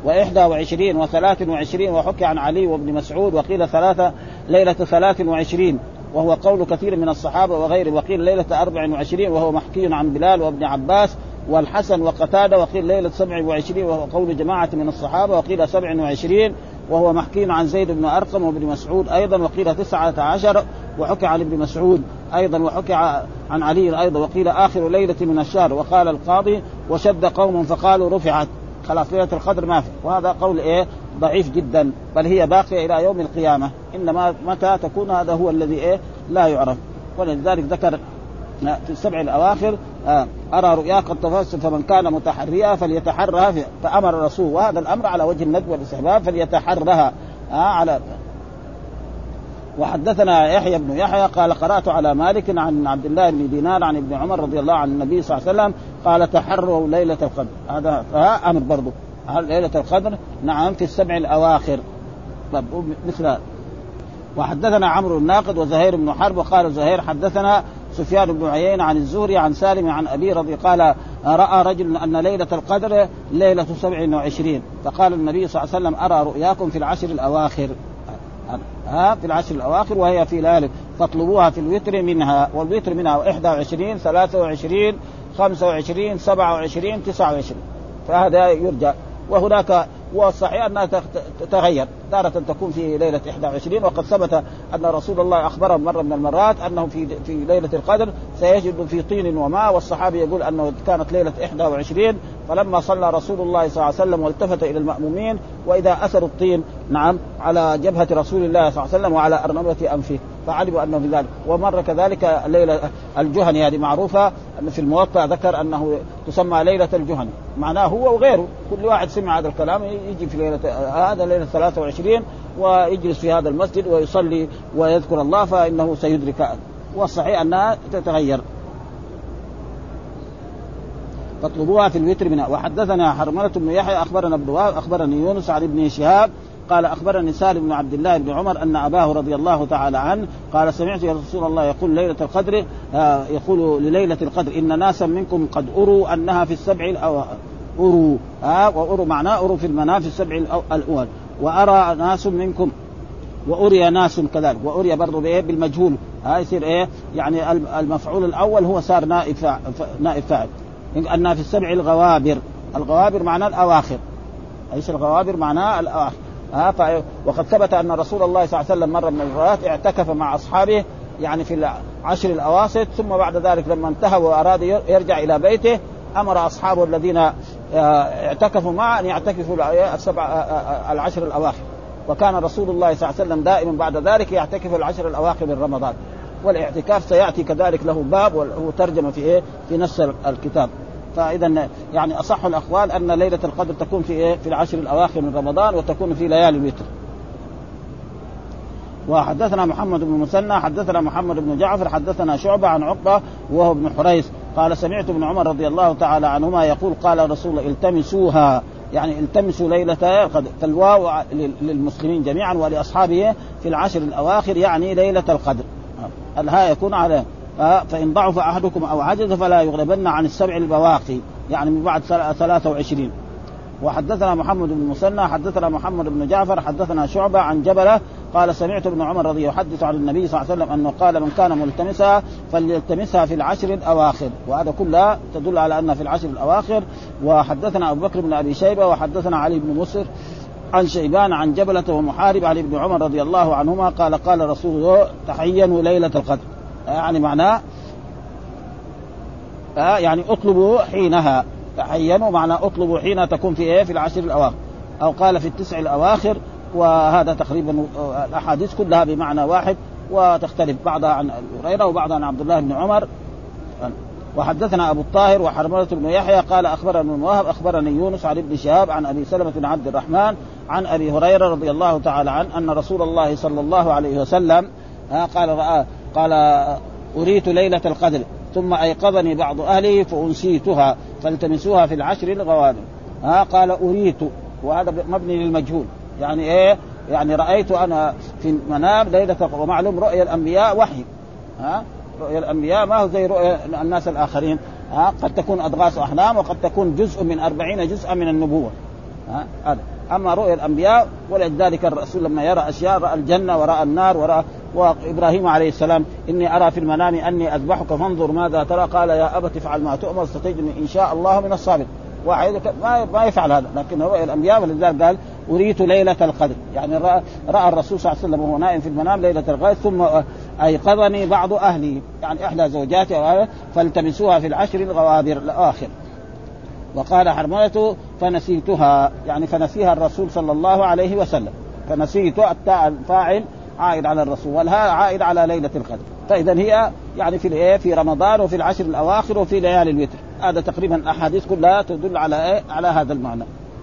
و21 و23، وحكي عن علي وابن مسعود. وقيل ليلة 23، وهو قول كثير من الصحابة وغيره. وقيل ليلة 24، وهو محكي عن بلال وابن عباس والحسن وقتادة. وقيل ليلة 27، وهو قول جماعة من الصحابة. وقيل 27، وهو محكي عن زيد بن أرقم وابن مسعود أيضا. وقيل 19، وحكي عن ابن مسعود أيضا، وحكي عن علي أيضا. وقيل آخر ليلة من الشهر. وقال القاضي وشد قوم فقالوا رفعت، خلاص ليلة القدر ما في. وهذا قول ضعيف جدا، بل هي باقية إلى يوم القيامة، إنما متى تكون هذا هو الذي لا يعرف. ولذلك ذكر في 7 الأواخر أرى رؤيا قد تفسر، فمن كان متحريها فليتحرها. فأمر الرسول، وهذا الأمر على وجه الندب والاستحباب، فليتحرها على. وحدثنا يحيى بن يحيى قال قرأت على مالك عن عبد الله بن دينار عن ابن عمر رضي الله عن النبي صلى الله عليه وسلم قال تحروا ليلة القدر. هذا أمر برضو ليلة القدر نعم في السبع الأواخر مثل. وحدثنا عمرو الناقد وزهير بن حرب وقال زهير حدثنا سفيان بن عيينة عن الزهري عن سالم عن أبي رضي قال رأى رجل أن ليلة القدر ليلة 27 فقال النبي صلى الله عليه وسلم أرى رؤياكم في العشر الأواخر في العشر الأواخر وهي في ليالي فاطلبوها في الوتر منها والوتر منها 21 23 25 27 29 فهذا يرجع. وهناك والصحيح أنها تتغير تارة تكون في ليلة 21 وقد ثبت أن رسول الله أخبر مرة من المرات أنه في ليلة القدر سيجد في طين وماء والصحابي يقول أنه كانت ليلة 21 فلما صلى رسول الله صلى الله عليه وسلم والتفت إلى المأمومين وإذا أثر الطين نعم على جبهة رسول الله صلى الله عليه وسلم وعلى أرنبة أنفه فعلموا أنه في ذلك. ومر كذلك الليلة الجهني هذه معروفة أن في الموطأ ذكر أنه تسمى ليلة الجهني معناه هو وغيره كل واحد سمع هذا الكلام يجي في ليلة هذا ليلة 23 ويجلس في هذا المسجد ويصلي ويذكر الله فإنه سيدرك. والصحيح أنها تتغير فاطلبوها في الوتر منها. وحدثنا حرملة بن يحيى أخبرنا ابن وهب أخبرني يونس عن ابن شهاب قال أخبرني سالم بن عبد الله بن عمر أن أباه رضي الله تعالى عنه قال سمعت يا رسول الله يقول ليلة القدر يقول لليلة القدر إن ناسا منكم قد أروا أنها في السبع الأواخر أروا وأروا معناه أروا في المنام في السبع الأول وأرى ناس منكم وأري ناس كذلك وأري برضو بالمجهول يصير يعني المفعول الأول هو صار نائب فاعل أنها في السبع الغوابر معناه الأواخر أيش الغوابر معناه الأواخر وقد ثبت أن رسول الله صلى الله عليه وسلم مرة من المرات اعتكف مع أصحابه يعني في العشر الأواسط ثم بعد ذلك لما انتهى وأراد يرجع إلى بيته أمر أصحابه الذين اعتكفوا معه أن يعتكفوا العشر الأواخر. وكان رسول الله صلى الله عليه وسلم دائما بعد ذلك يعتكف العشر الأواخر من رمضان. والاعتكاف سيأتي كذلك له باب وهو ترجمة في نص الكتاب. فإذا يعني أصح الأقوال أن ليلة القدر تكون في العشر الأواخر من رمضان وتكون في ليالي الوتر. وحدثنا محمد بن مسنى حدثنا محمد بن جعفر حدثنا شعبة عن عقبة وهو ابن حريث قال سمعت ابن عمر رضي الله تعالى عنهما يقول قال رسول الله التمسوها يعني التمسوا ليلة القدر. فالواو للمسلمين جميعا ولأصحابه في العشر الأواخر يعني ليلة القدر. الها يكون على فإن ضعف أحدكم أو عجز فلا يغلبن عن السبع البواقي يعني من بعد 23. وحدثنا محمد بن مسنى حدثنا محمد بن جعفر حدثنا شعبة عن جبلة قال سمعت ابن عمر رضي يحدث عن النبي صلى الله عليه وسلم أنه قال من كان ملتمسها فليلتمسها في العشر الأواخر. وهذا كله تدل على أنها في العشر الأواخر. وحدثنا أبو بكر بن أبي شيبة وحدثنا علي بن مسر عن شيبان عن جبلة ومحارب عن ابن عمر رضي الله عنهما قال رسول الله تحينوا ليلة القدر يعني معناه يعني اطلبوا حينها تحينوا معناه اطلبوا حين تكون في العشر الأواخر أو قال في التسع الأواخر. وهذا تقريبا الأحاديث كلها بمعنى واحد وتختلف بعضها عن هريرة وبعضها عن عبد الله بن عمر. وحدثنا أبو الطاهر وحرملة بن يحيى قال أخبرنا ابن وهب أخبرني يونس عن ابن شهاب عن أبي سلمة بن عبد الرحمن عن أبي هريرة رضي الله تعالى عنه أن رسول الله صلى الله عليه وسلم قال أريت ليلة القدر ثم أيقظني بعض أهلي فأنسيتها فالتمسوها في العشر الغوابر. قال أريت وهذا مبني للمجهول يعني يعني رأيت أنا في المنام ليلة ومعلوم رؤيا الأنبياء وحي رؤيا الأنبياء ما هو زي رؤيا الناس الآخرين قد تكون أضغاث أحلام وقد تكون جزء من 40 جزءا من النبوة هذا. أما رؤيا الأنبياء ولذلك الرسول لما يرى أشياء رأى الجنة ورأى النار وإبراهيم عليه السلام إني أرى في المنام أني أذبحك فانظر ماذا ترى قال يا أبت افعل ما تؤمر ستجدني إن شاء الله من الصابرين. واحد ما يفعل هذا لكن رؤيا الأنبياء ولذلك قال أريت ليلة القدر يعني رأى الرسول صلى الله عليه وسلم وهو نائم في المنام ليلة القدر ثم أيقظني بعض أهلي يعني إحدى زوجاتي فالتمسوها في العشر الغوابر الآخر. وقال حرملة فنسيتها يعني فنسيها الرسول صلى الله عليه وسلم فنسيت التاء الفاعل عائد على الرسول والها عائد على ليلة القدر. فإذا هي يعني في رمضان وفي العشر الأواخر وفي ليالي الوتر. هذا تقريبا الأحاديث كلها تدل على هذا المعنى.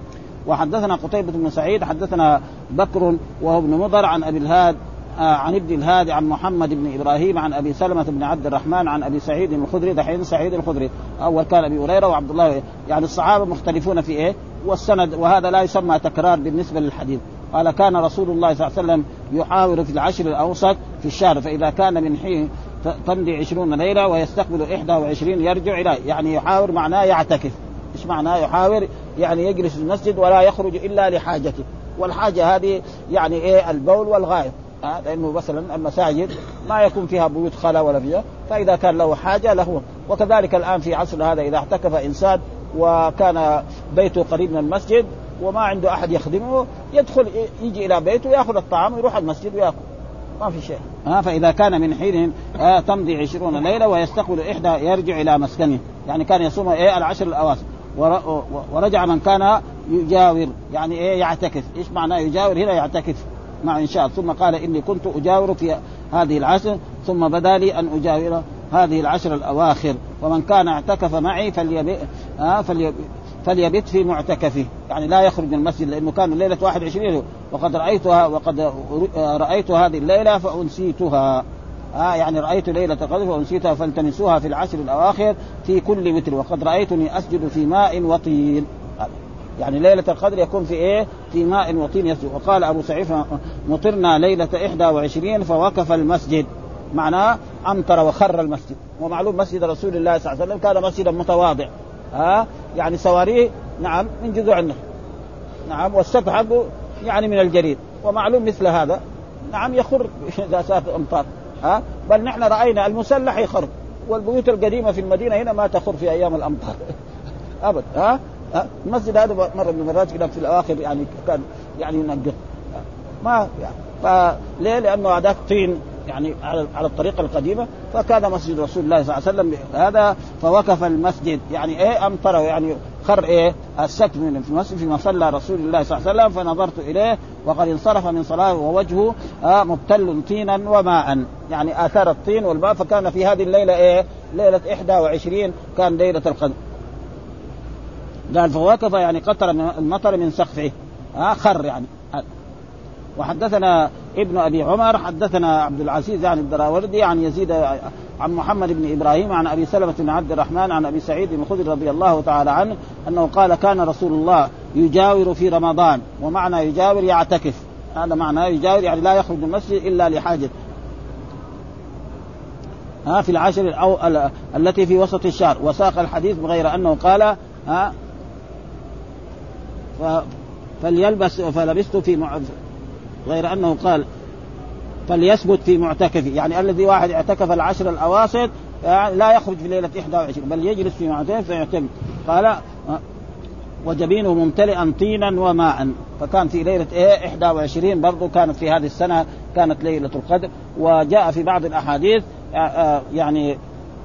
وحدثنا قتيبة بن سعيد حدثنا بكر وهو ابن مضر عن أبي الهاد عن ابن الهاد عن محمد بن إبراهيم عن أبي سلمة بن عبد الرحمن عن أبي سعيد الخدري. دحين سعيد الخدري أول كان أبي هريرة وعبد الله، يعني الصحابة مختلفون في إيه والسند، وهذا لا يسمى تكرار بالنسبة للحديث. قال كان رسول الله صلى الله عليه وسلم يحاور في العشر الأوسط في الشهر، فإذا كان من حين تمضي 20 ليلة ويستقبل 21 يرجع إليه. يعني يحاور معناه يعتكف. إيش معناه يحاور؟ يعني يجلس في المسجد ولا يخرج إلا لحاجته، والحاجة هذه يعني إيه البول والغائط، لأنه مثلا المساجد ما يكون فيها بيوت خلا ولا فيها، فإذا كان له حاجة له. وكذلك الآن في عصر هذا إذا اعتكف إنسان وكان بيته قريب من المسجد وما عنده أحد يخدمه، يدخل يجي إلى بيته يأخذ الطعام ويروح المسجد ويأكل، ما في شيء. فإذا كان من حين تمضي 20 ليلة ويستقبل 1 يرجع إلى مسكنه، يعني كان يصوم العشر الأواخر. ورجع من كان يجاور، يعني يعتكف. إيش معناه يجاور هنا؟ يعتكف مع إن شاء. ثم قال إني كنت أجاور في هذه العشر ثم بدا لي أن أجاور هذه العشر الأواخر، ومن كان اعتكف معي فليبت في معتكفه، يعني لا يخرج من المسجد، لأنه كان الليلة 21 وقد رأيت هذه الليلة فأنسيتها. يعني رأيت ليلة القدر فأنسيتها فالتمسوها في العشر الأواخر في كل وتر، وقد رأيتني أسجد في ماء وطين. يعني ليلة القدر يكون في في ماء وطين يسجد. وقال أبو سعيد مطرنا ليلة 21 فوقف المسجد، معناه أمطر وخر المسجد. ومعلوم مسجد رسول الله صلى الله عليه وسلم كان مسجدا متواضع، يعني سواريه نعم من جذوع النخل، نعم، والسطح حقه يعني من الجريد. ومعلوم مثل هذا نعم يخر إذا سات أمطار، بل نحن رأينا المسلح يخر، والبيوت القديمة في المدينة هنا ما تخر في أيام الأمطار أبد. المسجد هذا مرة من المرات كده في الأواخر يعني كان يعني ينقط ما يعني. فليه؟ لأنه هذاك طين يعني على الطريقة القديمة، فكان مسجد رسول الله صلى الله عليه وسلم هذا. فوقف المسجد يعني أمطر، يعني خر السقف من في المسجد في مصلى رسول الله صلى الله عليه وسلم، فنظرت إليه وقد انصرف من صلاة ووجهه مبتل طينا وماء، يعني آثار الطين والماء. فكان في هذه الليلة ليلة 21 كان ليلة القدر. قال فوقف يعني قطر المطر من سقفه، خر يعني. وحدثنا ابن أبي عمر حدثنا عبد العزيز عن الدراوردي عن يزيد عن محمد بن إبراهيم عن أبي سلمة بن عبد الرحمن عن أبي سعيد الخدري رضي الله تعالى عنه أنه قال كان رسول الله يجاور في رمضان. ومعنى يجاور يعتكف، هذا معنى يجاور يعني لا يخرج من المسجد إلا لحاجة، في العشر التي في وسط الشهر. وساق الحديث بغير أنه قال فليلبس فلبست في غير أنه قال فليثبت في معتكفه، يعني الذي واحد اعتكف العشر الأواسط يعني لا يخرج في ليلة 21 بل يجلس في معتكف فيعتكف. قال وجبينه ممتلئا طينا وماء. فكان في ليلة 21 برضو كانت في هذه السنة كانت ليلة القدر. وجاء في بعض الأحاديث يعني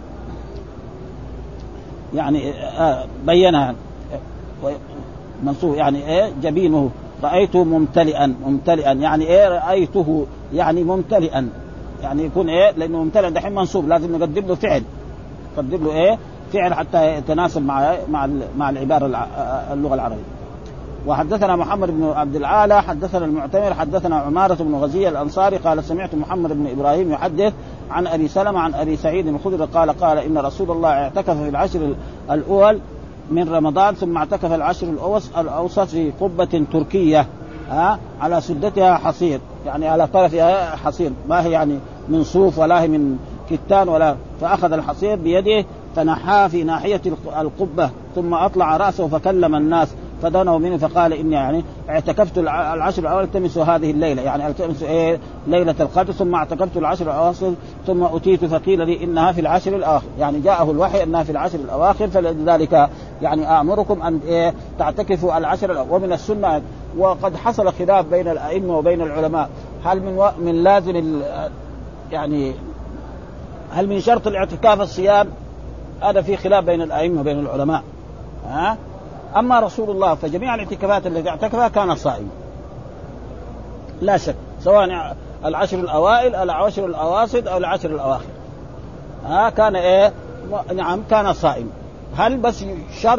بينها منصوب، يعني جبينه رأيته ممتلئا يعني رأيته يعني ممتلئا، يعني يكون لأنه ممتلئا دحين منصوب لازم نقدم له فعل، نقدم له فعل حتى يتناسب مع العبارة اللغة العربية. وحدثنا محمد بن عبد العالى حدثنا المعتمر حدثنا عمارة بن غزية الأنصاري قال سمعت محمد بن إبراهيم يحدث عن أبي سلمة عن أبي سعيد الخدري قال إن رسول الله اعتكف في العشر الأول من رمضان ثم اعتكف العشر الأوسط في قبة تركية على سدتها حصير، يعني على طرفها حصير، ما هي يعني من صوف ولا هي من كتان ولا. فأخذ الحصير بيده فنحاه في ناحية القبة ثم أطلع رأسه فكلم الناس فدنوا منه فقال إني يعني اعتكفت العشر الأول التمس هذه الليلة، يعني التمس ليلة القدر، ثم اعتكفت العشر الأواخر ثم أتيت فقيل لي إنها في العشر الأواخر، يعني جاءه الوحي أنها في العشر الأواخر، فلذلك يعني أأمركم أن تعتكفوا العشر الأواخر. ومن السنة وقد حصل خلاف بين الأئمة وبين العلماء هل من لازم يعني هل من شرط الاعتكاف الصيام؟ هذا في خلاف بين الأئمة وبين العلماء. أما رسول الله فجميع الاعتكافات التي اعتكفها كان صائم لا شك، سواء العشر الأوائل أو العشر الأواسط أو العشر الأواخر كان نعم كان صائم. هل بس شرط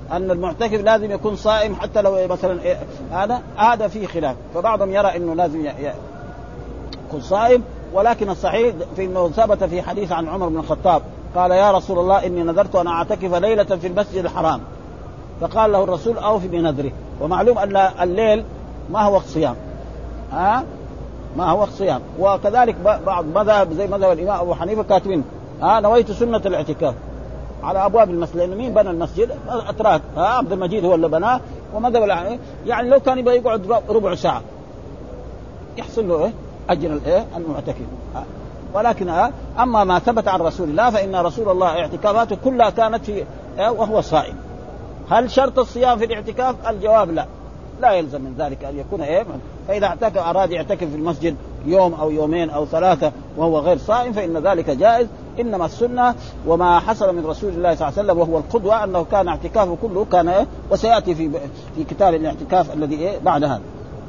أن المعتكف لازم يكون صائم حتى لو مثلا هذا فيه خلاف. فبعضهم يرى أنه لازم يكون صائم، ولكن الصحيح في أنه ثبت في حديث عن عمر بن الخطاب قال يا رسول الله إني نذرت أن أعتكف ليلة في المسجد الحرام، فقال له الرسول أوفي بنذره. ومعلوم أن الليل ما هو وقت صيام، ما هو وقت صيام. وكذلك بعض مذهب زي مذهب الإمام أبو حنيفة كاتبين نويت سنة الاعتكاف على أبواب المسجد، لأنه مين بنى المسجد؟ أتراك، عبد المجيد هو اللي بناه. ومذهب يعني لو كان يبقى يقعد ربع ساعة يحصل له أجر المعتكف. ولكن أما ما ثبت عن رسول الله فإن رسول الله اعتكافاته كلها كانت في وهو صائم. هل شرط الصيام في الاعتكاف؟ الجواب لا يلزم من ذلك أن يكون فإذا اعتكف أراد يعتكف في المسجد يوم أو يومين أو ثلاثة وهو غير صائم فإن ذلك جائز. إنما السنة وما حصل من رسول الله صلى الله عليه وسلم وهو القدوة أنه كان اعتكافه كله كان وسيأتي في كتاب الاعتكاف الذي بعد هذا.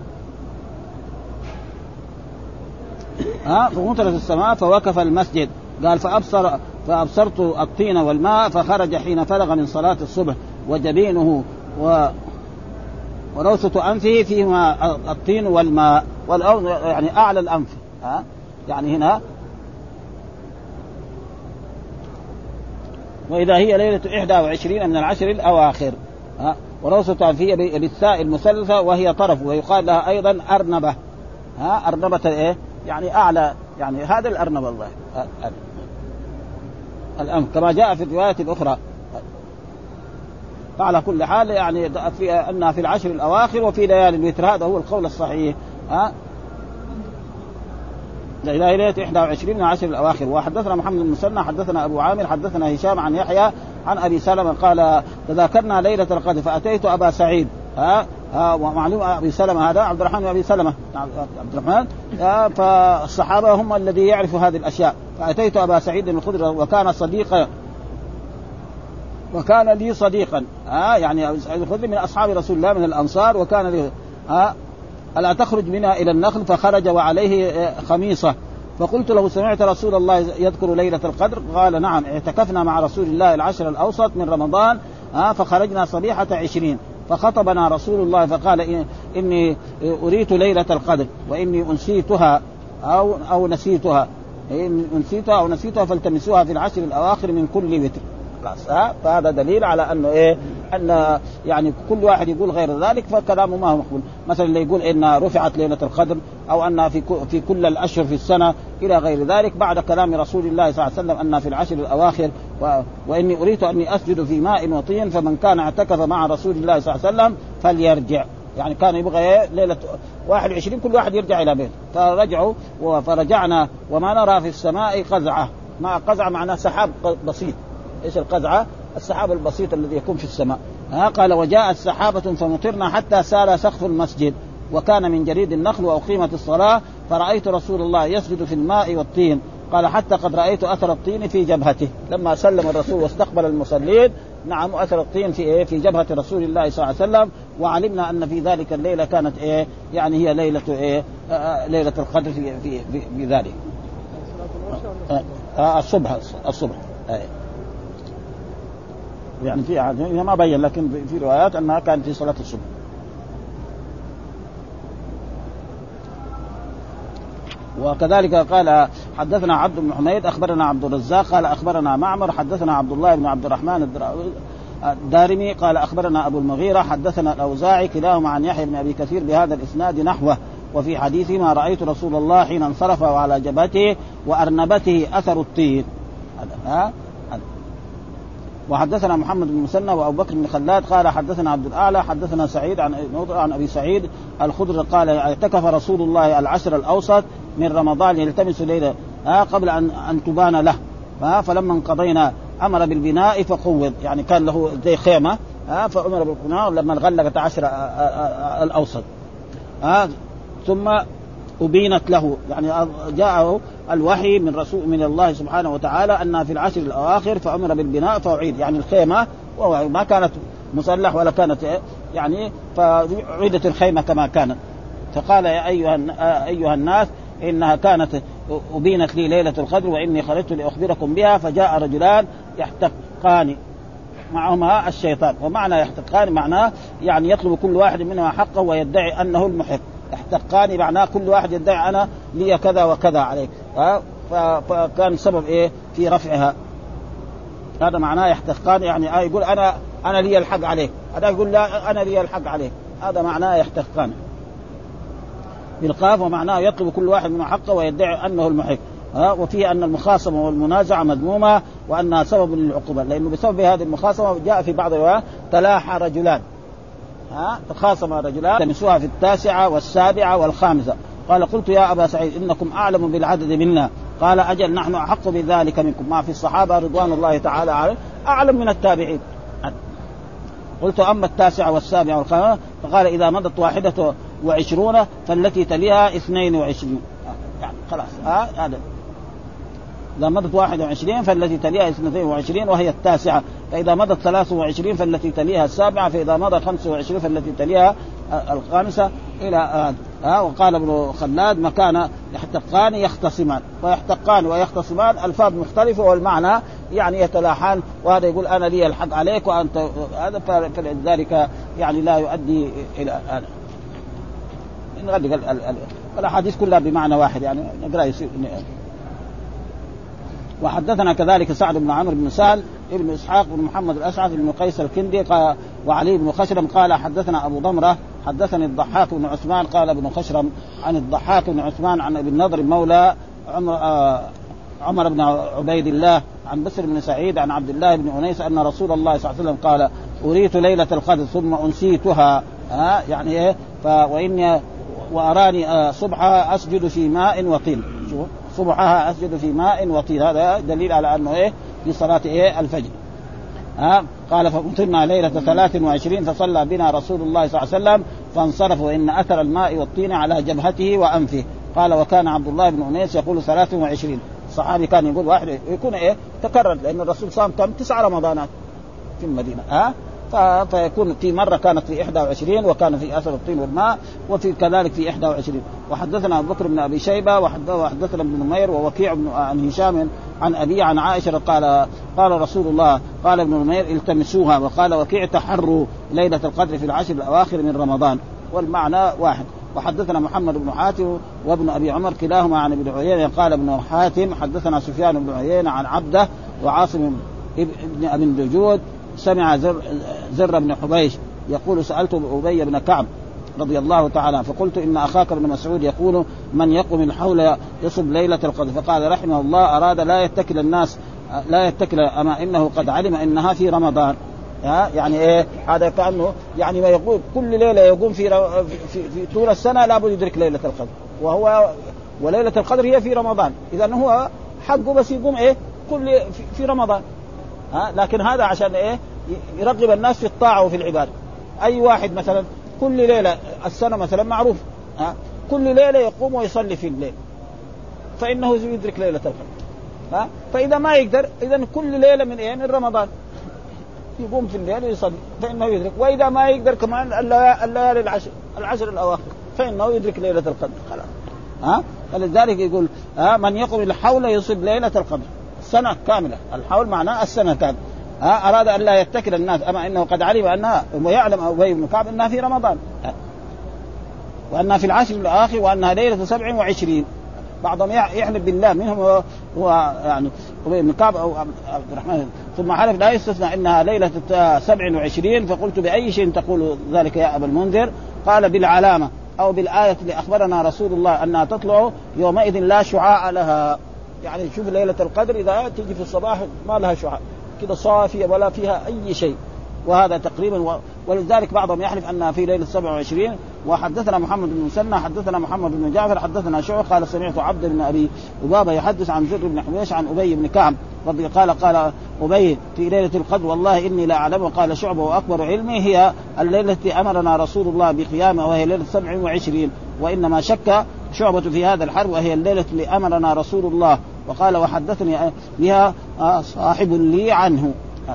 فمطرت السماء فوقف المسجد، قال فأبصرت الطين والماء فخرج حين فرغ من صلاة الصبح وجبينه وروثة أنفه فيهما الطين والماء يعني أعلى الأنف يعني هنا. وإذا هي ليلة 21 من العشر الأواخر وروثة أنفه بالثاء المثلثة وهي طرف، ويقال لها أيضا أرنبة. أرنبة يعني أعلى، يعني هذا الأرنب الله الأنف كما جاء في الرواية الأخرى. فعلى كل حال يعني أنها في العشر الأواخر وفي ليالي الوتر، هذا هو القول الصحيح. ليلة 21 من العشر الأواخر. وحدثنا محمد بن المثنى حدثنا أبو عامر حدثنا هشام عن يحيى عن أبي سلمة قال تذاكرنا ليلة القدر فأتيت أبا سعيد ومعلوم أبي سلمة هذا عبد الرحمن وأبي سلمة عبد الرحمن فالصحابة هم الذي يعرفوا هذه الأشياء. فأتيت أبا سعيد الخدري وكان لي صديقا يعني أبي سعيد الخدري من أصحاب رسول الله من الأنصار، وكان لي ألا تخرج بنا إلى النخل؟ فخرج وعليه خميصة. فقلت له سمعت رسول الله يذكر ليلة القدر؟ قال نعم، اعتكفنا مع رسول الله العشر الأوسط من رمضان فخرجنا صبيحة 20 فخطبنا رسول الله فقال إني أريت ليلة القدر وإني أنسيتها أو نسيتها، أنسيتها أو نسيتها فالتمسوها في العشر الأواخر من كل وتر. فهذا دليل على أنه أن يعني كل واحد يقول غير ذلك فكلامه ما هو مقبول. مثلا اللي يقول إن رفعت ليلة القدر أو أنها في كل الأشهر في السنة إلى غير ذلك بعد كلام رسول الله صلى الله عليه وسلم أنها في العشر الأواخر وإني أريد أني أسجد في ماء وطين فمن كان اعتكف مع رسول الله صلى الله عليه وسلم فليرجع. يعني كان يبغى ليلة 21 كل واحد يرجع إلى بيت، فرجعوا فرجعنا وما نرى في السماء قزعة. ما قزعة معناه سحاب بسيط. إيش القزعة؟ السحاب البسيط الذي يكون في السماء. قال وجاءت سحابة فمطرنا حتى سال سقف المسجد وكان من جريد النخل وأقيمت الصلاة فرأيت رسول الله يسجد في الماء والطين. قال حتى قد رأيت أثر الطين في جبهته لما سلم الرسول واستقبل المصلين. نعم أثر الطين في جبهة رسول الله صلى الله عليه وسلم. وعلمنا أن في ذلك الليلة كانت يعني هي ليلة ليلة القدر في ذلك الصبح يعني في ما بين، لكن في روايات أنها كانت في صلاة الصبح. وكذلك قال حدثنا عبد بن حميد أخبرنا عبد الرزاق قال أخبرنا معمر حدثنا عبد الله بن عبد الرحمن الدارمي قال أخبرنا أبو المغيرة حدثنا الأوزاعي كلاهما عن يحيى بن أبي كثير بهذا الإسناد نحوه. وفي حديثه ما رأيت رسول الله حين انصرف وعلى جبهته وأرنبته أثر الطين. وحدثنا محمد بن مسنى وأبو بكر بن خلاد قال حدثنا عبد الأعلى حدثنا سعيد عن أبي سعيد الخدري قال اعتكف رسول الله العشر الأوسط من رمضان يلتمس ليلة قبل أن تبان له فلما انقضينا أمر بالبناء فقوض. يعني كان له زي خيمة فأمر بالبناء لما غلقت عشر الأوسط ثم أبينت له. يعني جاءه الوحي من الله سبحانه وتعالى أنها في العشر الأواخر فأمر بالبناء فأعيد. يعني الخيمة ما كانت مسلح ولا كانت يعني فعيدت الخيمة كما كانت. فقال يا أيها الناس إنها كانت أبينت لي ليلة القدر وإني خرجت لأخبركم بها. فجاء رجلان يحتقان معهما الشيطان. ومعنى يحتقان معناه يعني يطلب كل واحد منهما حقه ويدعي أنه المحق. يحتقان معناه كل واحد يدعي أنا لي كذا وكذا عليك، فكان سبب إيه في رفعها. هذا معناه يحتقان، يعني يقول أنا لي الحق عليك، هذا يقول لا أنا لي الحق عليك، هذا معناه يحتقان بالقاف. ومعناه يطلب كل واحد منه حقه ويدعي أنه المحق. وفيه أن المخاصمة والمنازعة مذمومة وأنها سبب للعقوبة، لأنه بسبب هذه المخاصمة جاء في بعض الروايات تلاحى رجلان، تخاصم رجلان تمسوها في 9 و7 و5. قال قلت يا أبا سعيد إنكم أعلم بالعدد منا، قال أجل نحن أحق بذلك منكم. ما في الصحابة رضوان الله تعالى عليهم أعلم من التابعين. قلت أما 9 و7 و5، فقال إذا مضت 21 فالتي تليها 22. يعني خلاص هذا إذا مضت 21 فالتي تليها 22 وهي 9، فإذا مضت 23 فالتي تليها 7، فإذا مضت 25 فالتي تليها 5 إلى وقال ابن خلاد مكان يحتقان يختصمان، ويحتقان ويختصمان الفاظ مختلفة والمعنى يعني يتلاحان، وهذا يقول أنا لي الحق عليك وأنت هذا، فلذلك يعني لا يؤدي إلى هذا. الأحاديث كلها بمعنى واحد يعني نقرأ يصير. وحدثنا كذلك سعد بن عمرو بن سهل ابن إسحاق بن محمد الأشعث بن قيس الكندي وعلي بن خشرم قال حدثنا أبو ضمرة حدثني الضحاك بن عثمان قال ابن خشرم عن الضحاك بن عثمان عن ابن نضر مولى عمر بن عبيد الله عن بسر بن سعيد عن عبد الله بن أنيس أن رسول الله صلى الله عليه وسلم قال أريت ليلة القدر ثم أنسيتها، يعني إيه وإني وأراني صبحها أسجد في ماء وطين. صبحها أسجد في ماء وطين، هذا دليل على أنه إيه في صلاة إيه الفجر. قال فمطرنا ليلة 23 فصلى بنا رسول الله صلى الله عليه وسلم فانصرف وإن أثر الماء والطين على جبهته وأنفه. قال وكان عبد الله بن أنيس يقول 23. الصحابي كان يقول واحد يكون إيه تكرر، لأن الرسول صام كم 9 رمضانات في المدينة، فيكون في مرة كانت في 21 وكان في أثر الطين والماء، وفي كذلك في 21. وحدثنا أبو بكر بن أبي شيبة وحدثنا ابن نمير ووكيع عن هشام عن أبي عن عائشة قال رسول الله قال ابن نمير التمسوها، وقال وكيع تحروا ليلة القدر في العشر الأواخر من رمضان، والمعنى واحد. وحدثنا محمد بن حاتم وابن أبي عمر كلاهما عن ابن عيينة قال ابن حاتم حدثنا سفيان بن عيينة عن عبده وعاصم ابن أبي الدجود سمع زر بن حبيش يقول سألت أبي بن كعب رضي الله تعالى فقلت إن أخاك ابن مسعود يقول من يقوم الحول يصب ليلة القدر، فقال رحمه الله أراد لا يتكل الناس لا يتكل أما إنه قد علم إنها في رمضان. يعني إيه هذا كأنه يعني ما يقول كل ليلة يقوم في طول السنة لا بد يدرك ليلة القدر، وليلة القدر هي في رمضان، إذا هو حقه بس يقوم إيه كل في رمضان. لكن هذا عشان إيه يرغب الناس في الطاعة وفي العبادة. أي واحد مثلا كل ليلة السنة مثلا معروف كل ليلة يقوم ويصلي في الليل فإنه يدرك ليلة القدر. فإذا ما يقدر إذن كل ليلة من إيه من رمضان يقوم في الليل ويصلي فإنه يدرك، وإذا ما يقدر كمان الليالي العشر الأواخر فإنه يدرك ليلة القدر خلاص. فلذلك يقول من يقوم الحول يصيب ليلة القدر سنة كاملة. الحول معناه السنة كاملة. أراد أن لا يتكل الناس أما إنه قد علم أنها ويعلم أبي بن كعب أنها في رمضان وأنها في العشر الأواخر وأنها ليلة 27. بعضهم يحلف بالله منهم هو يعني أبي بن كعب أو عبد الرحمن، ثم حلف لا يستثنى إنها ليلة 27. فقلت بأي شيء تقول ذلك يا أبا المنذر؟ قال بالعلامة أو بالآية اللي أخبرنا رسول الله أنها تطلع يومئذ لا شعاع لها. يعني شوف ليلة القدر إذا تيجي في الصباح ما لها شعاع كده صافية ولا فيها أي شيء، وهذا تقريبا ولذلك بعضهم يحلف أنها في ليلة 27. وحدثنا محمد بن مسنى حدثنا محمد بن جعفر حدثنا شعبة قال سمعت عبد بن أبي أبابة يحدث عن زر بن حبيش عن أبي بن كعب قال أبي في ليلة القدر والله إني لا أعلم. قال شعبة وأكبر علمي هي الليلة التي أمرنا رسول الله بقيامها وهي ليلة 27، وإنما شك شعبة في هذا الحرب وهي الليلة اللي أمرنا رسول الله. وقال وحدثني بها صاحب لي عنه،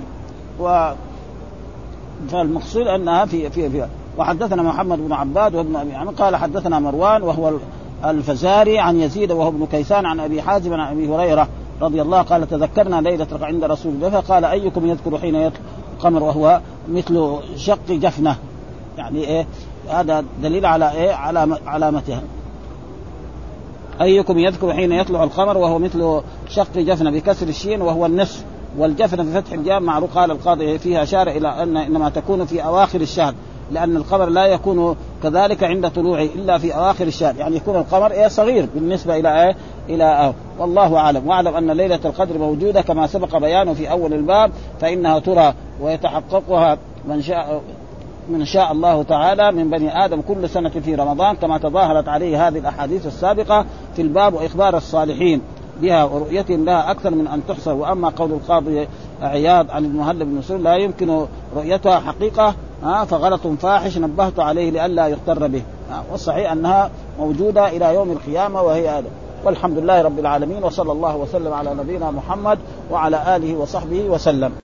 فالمقصود أنها في وحدثنا محمد بن عباد وابن أبي عمرو قال حدثنا مروان وهو الفزاري عن يزيد وهو ابن كيسان عن أبي حازم عن أبي هريرة رضي الله قال تذكرنا ليلة عند رسول الله فقال أيكم يذكر حين القمر وهو مثل شق جفنة، يعني إيه هذا دليل على إيه علامتها. أيكم يذكر حين يطلع القمر وهو مثل شق جفنة بكسر الشين وهو النصف، والجفنة بفتح الجام معروف. قال القاضي فيها أشار إلى أن إنما تكون في أواخر الشهر، لأن القمر لا يكون كذلك عند طلوعه إلا في أواخر الشهر، يعني يكون القمر صغير بالنسبة إلى والله أعلم. واعلم أن ليلة القدر موجودة كما سبق بيانه في أول الباب، فإنها ترى ويتحققها من شاء الله تعالى من بني آدم كل سنة في رمضان، كما تظاهرت عليه هذه الأحاديث السابقة في الباب، وإخبار الصالحين بها ورؤيتهم لها أكثر من أن تحصر. وأما قول القاضي عياض عن المهلب بن مسعود لا يمكن رؤيتها حقيقة فغلط فاحش نبهت عليه لئلا يغتر به. والصحيح أنها موجودة إلى يوم القيامة وهي هذا. والحمد لله رب العالمين، وصلى الله وسلم على نبينا محمد وعلى آله وصحبه وسلم.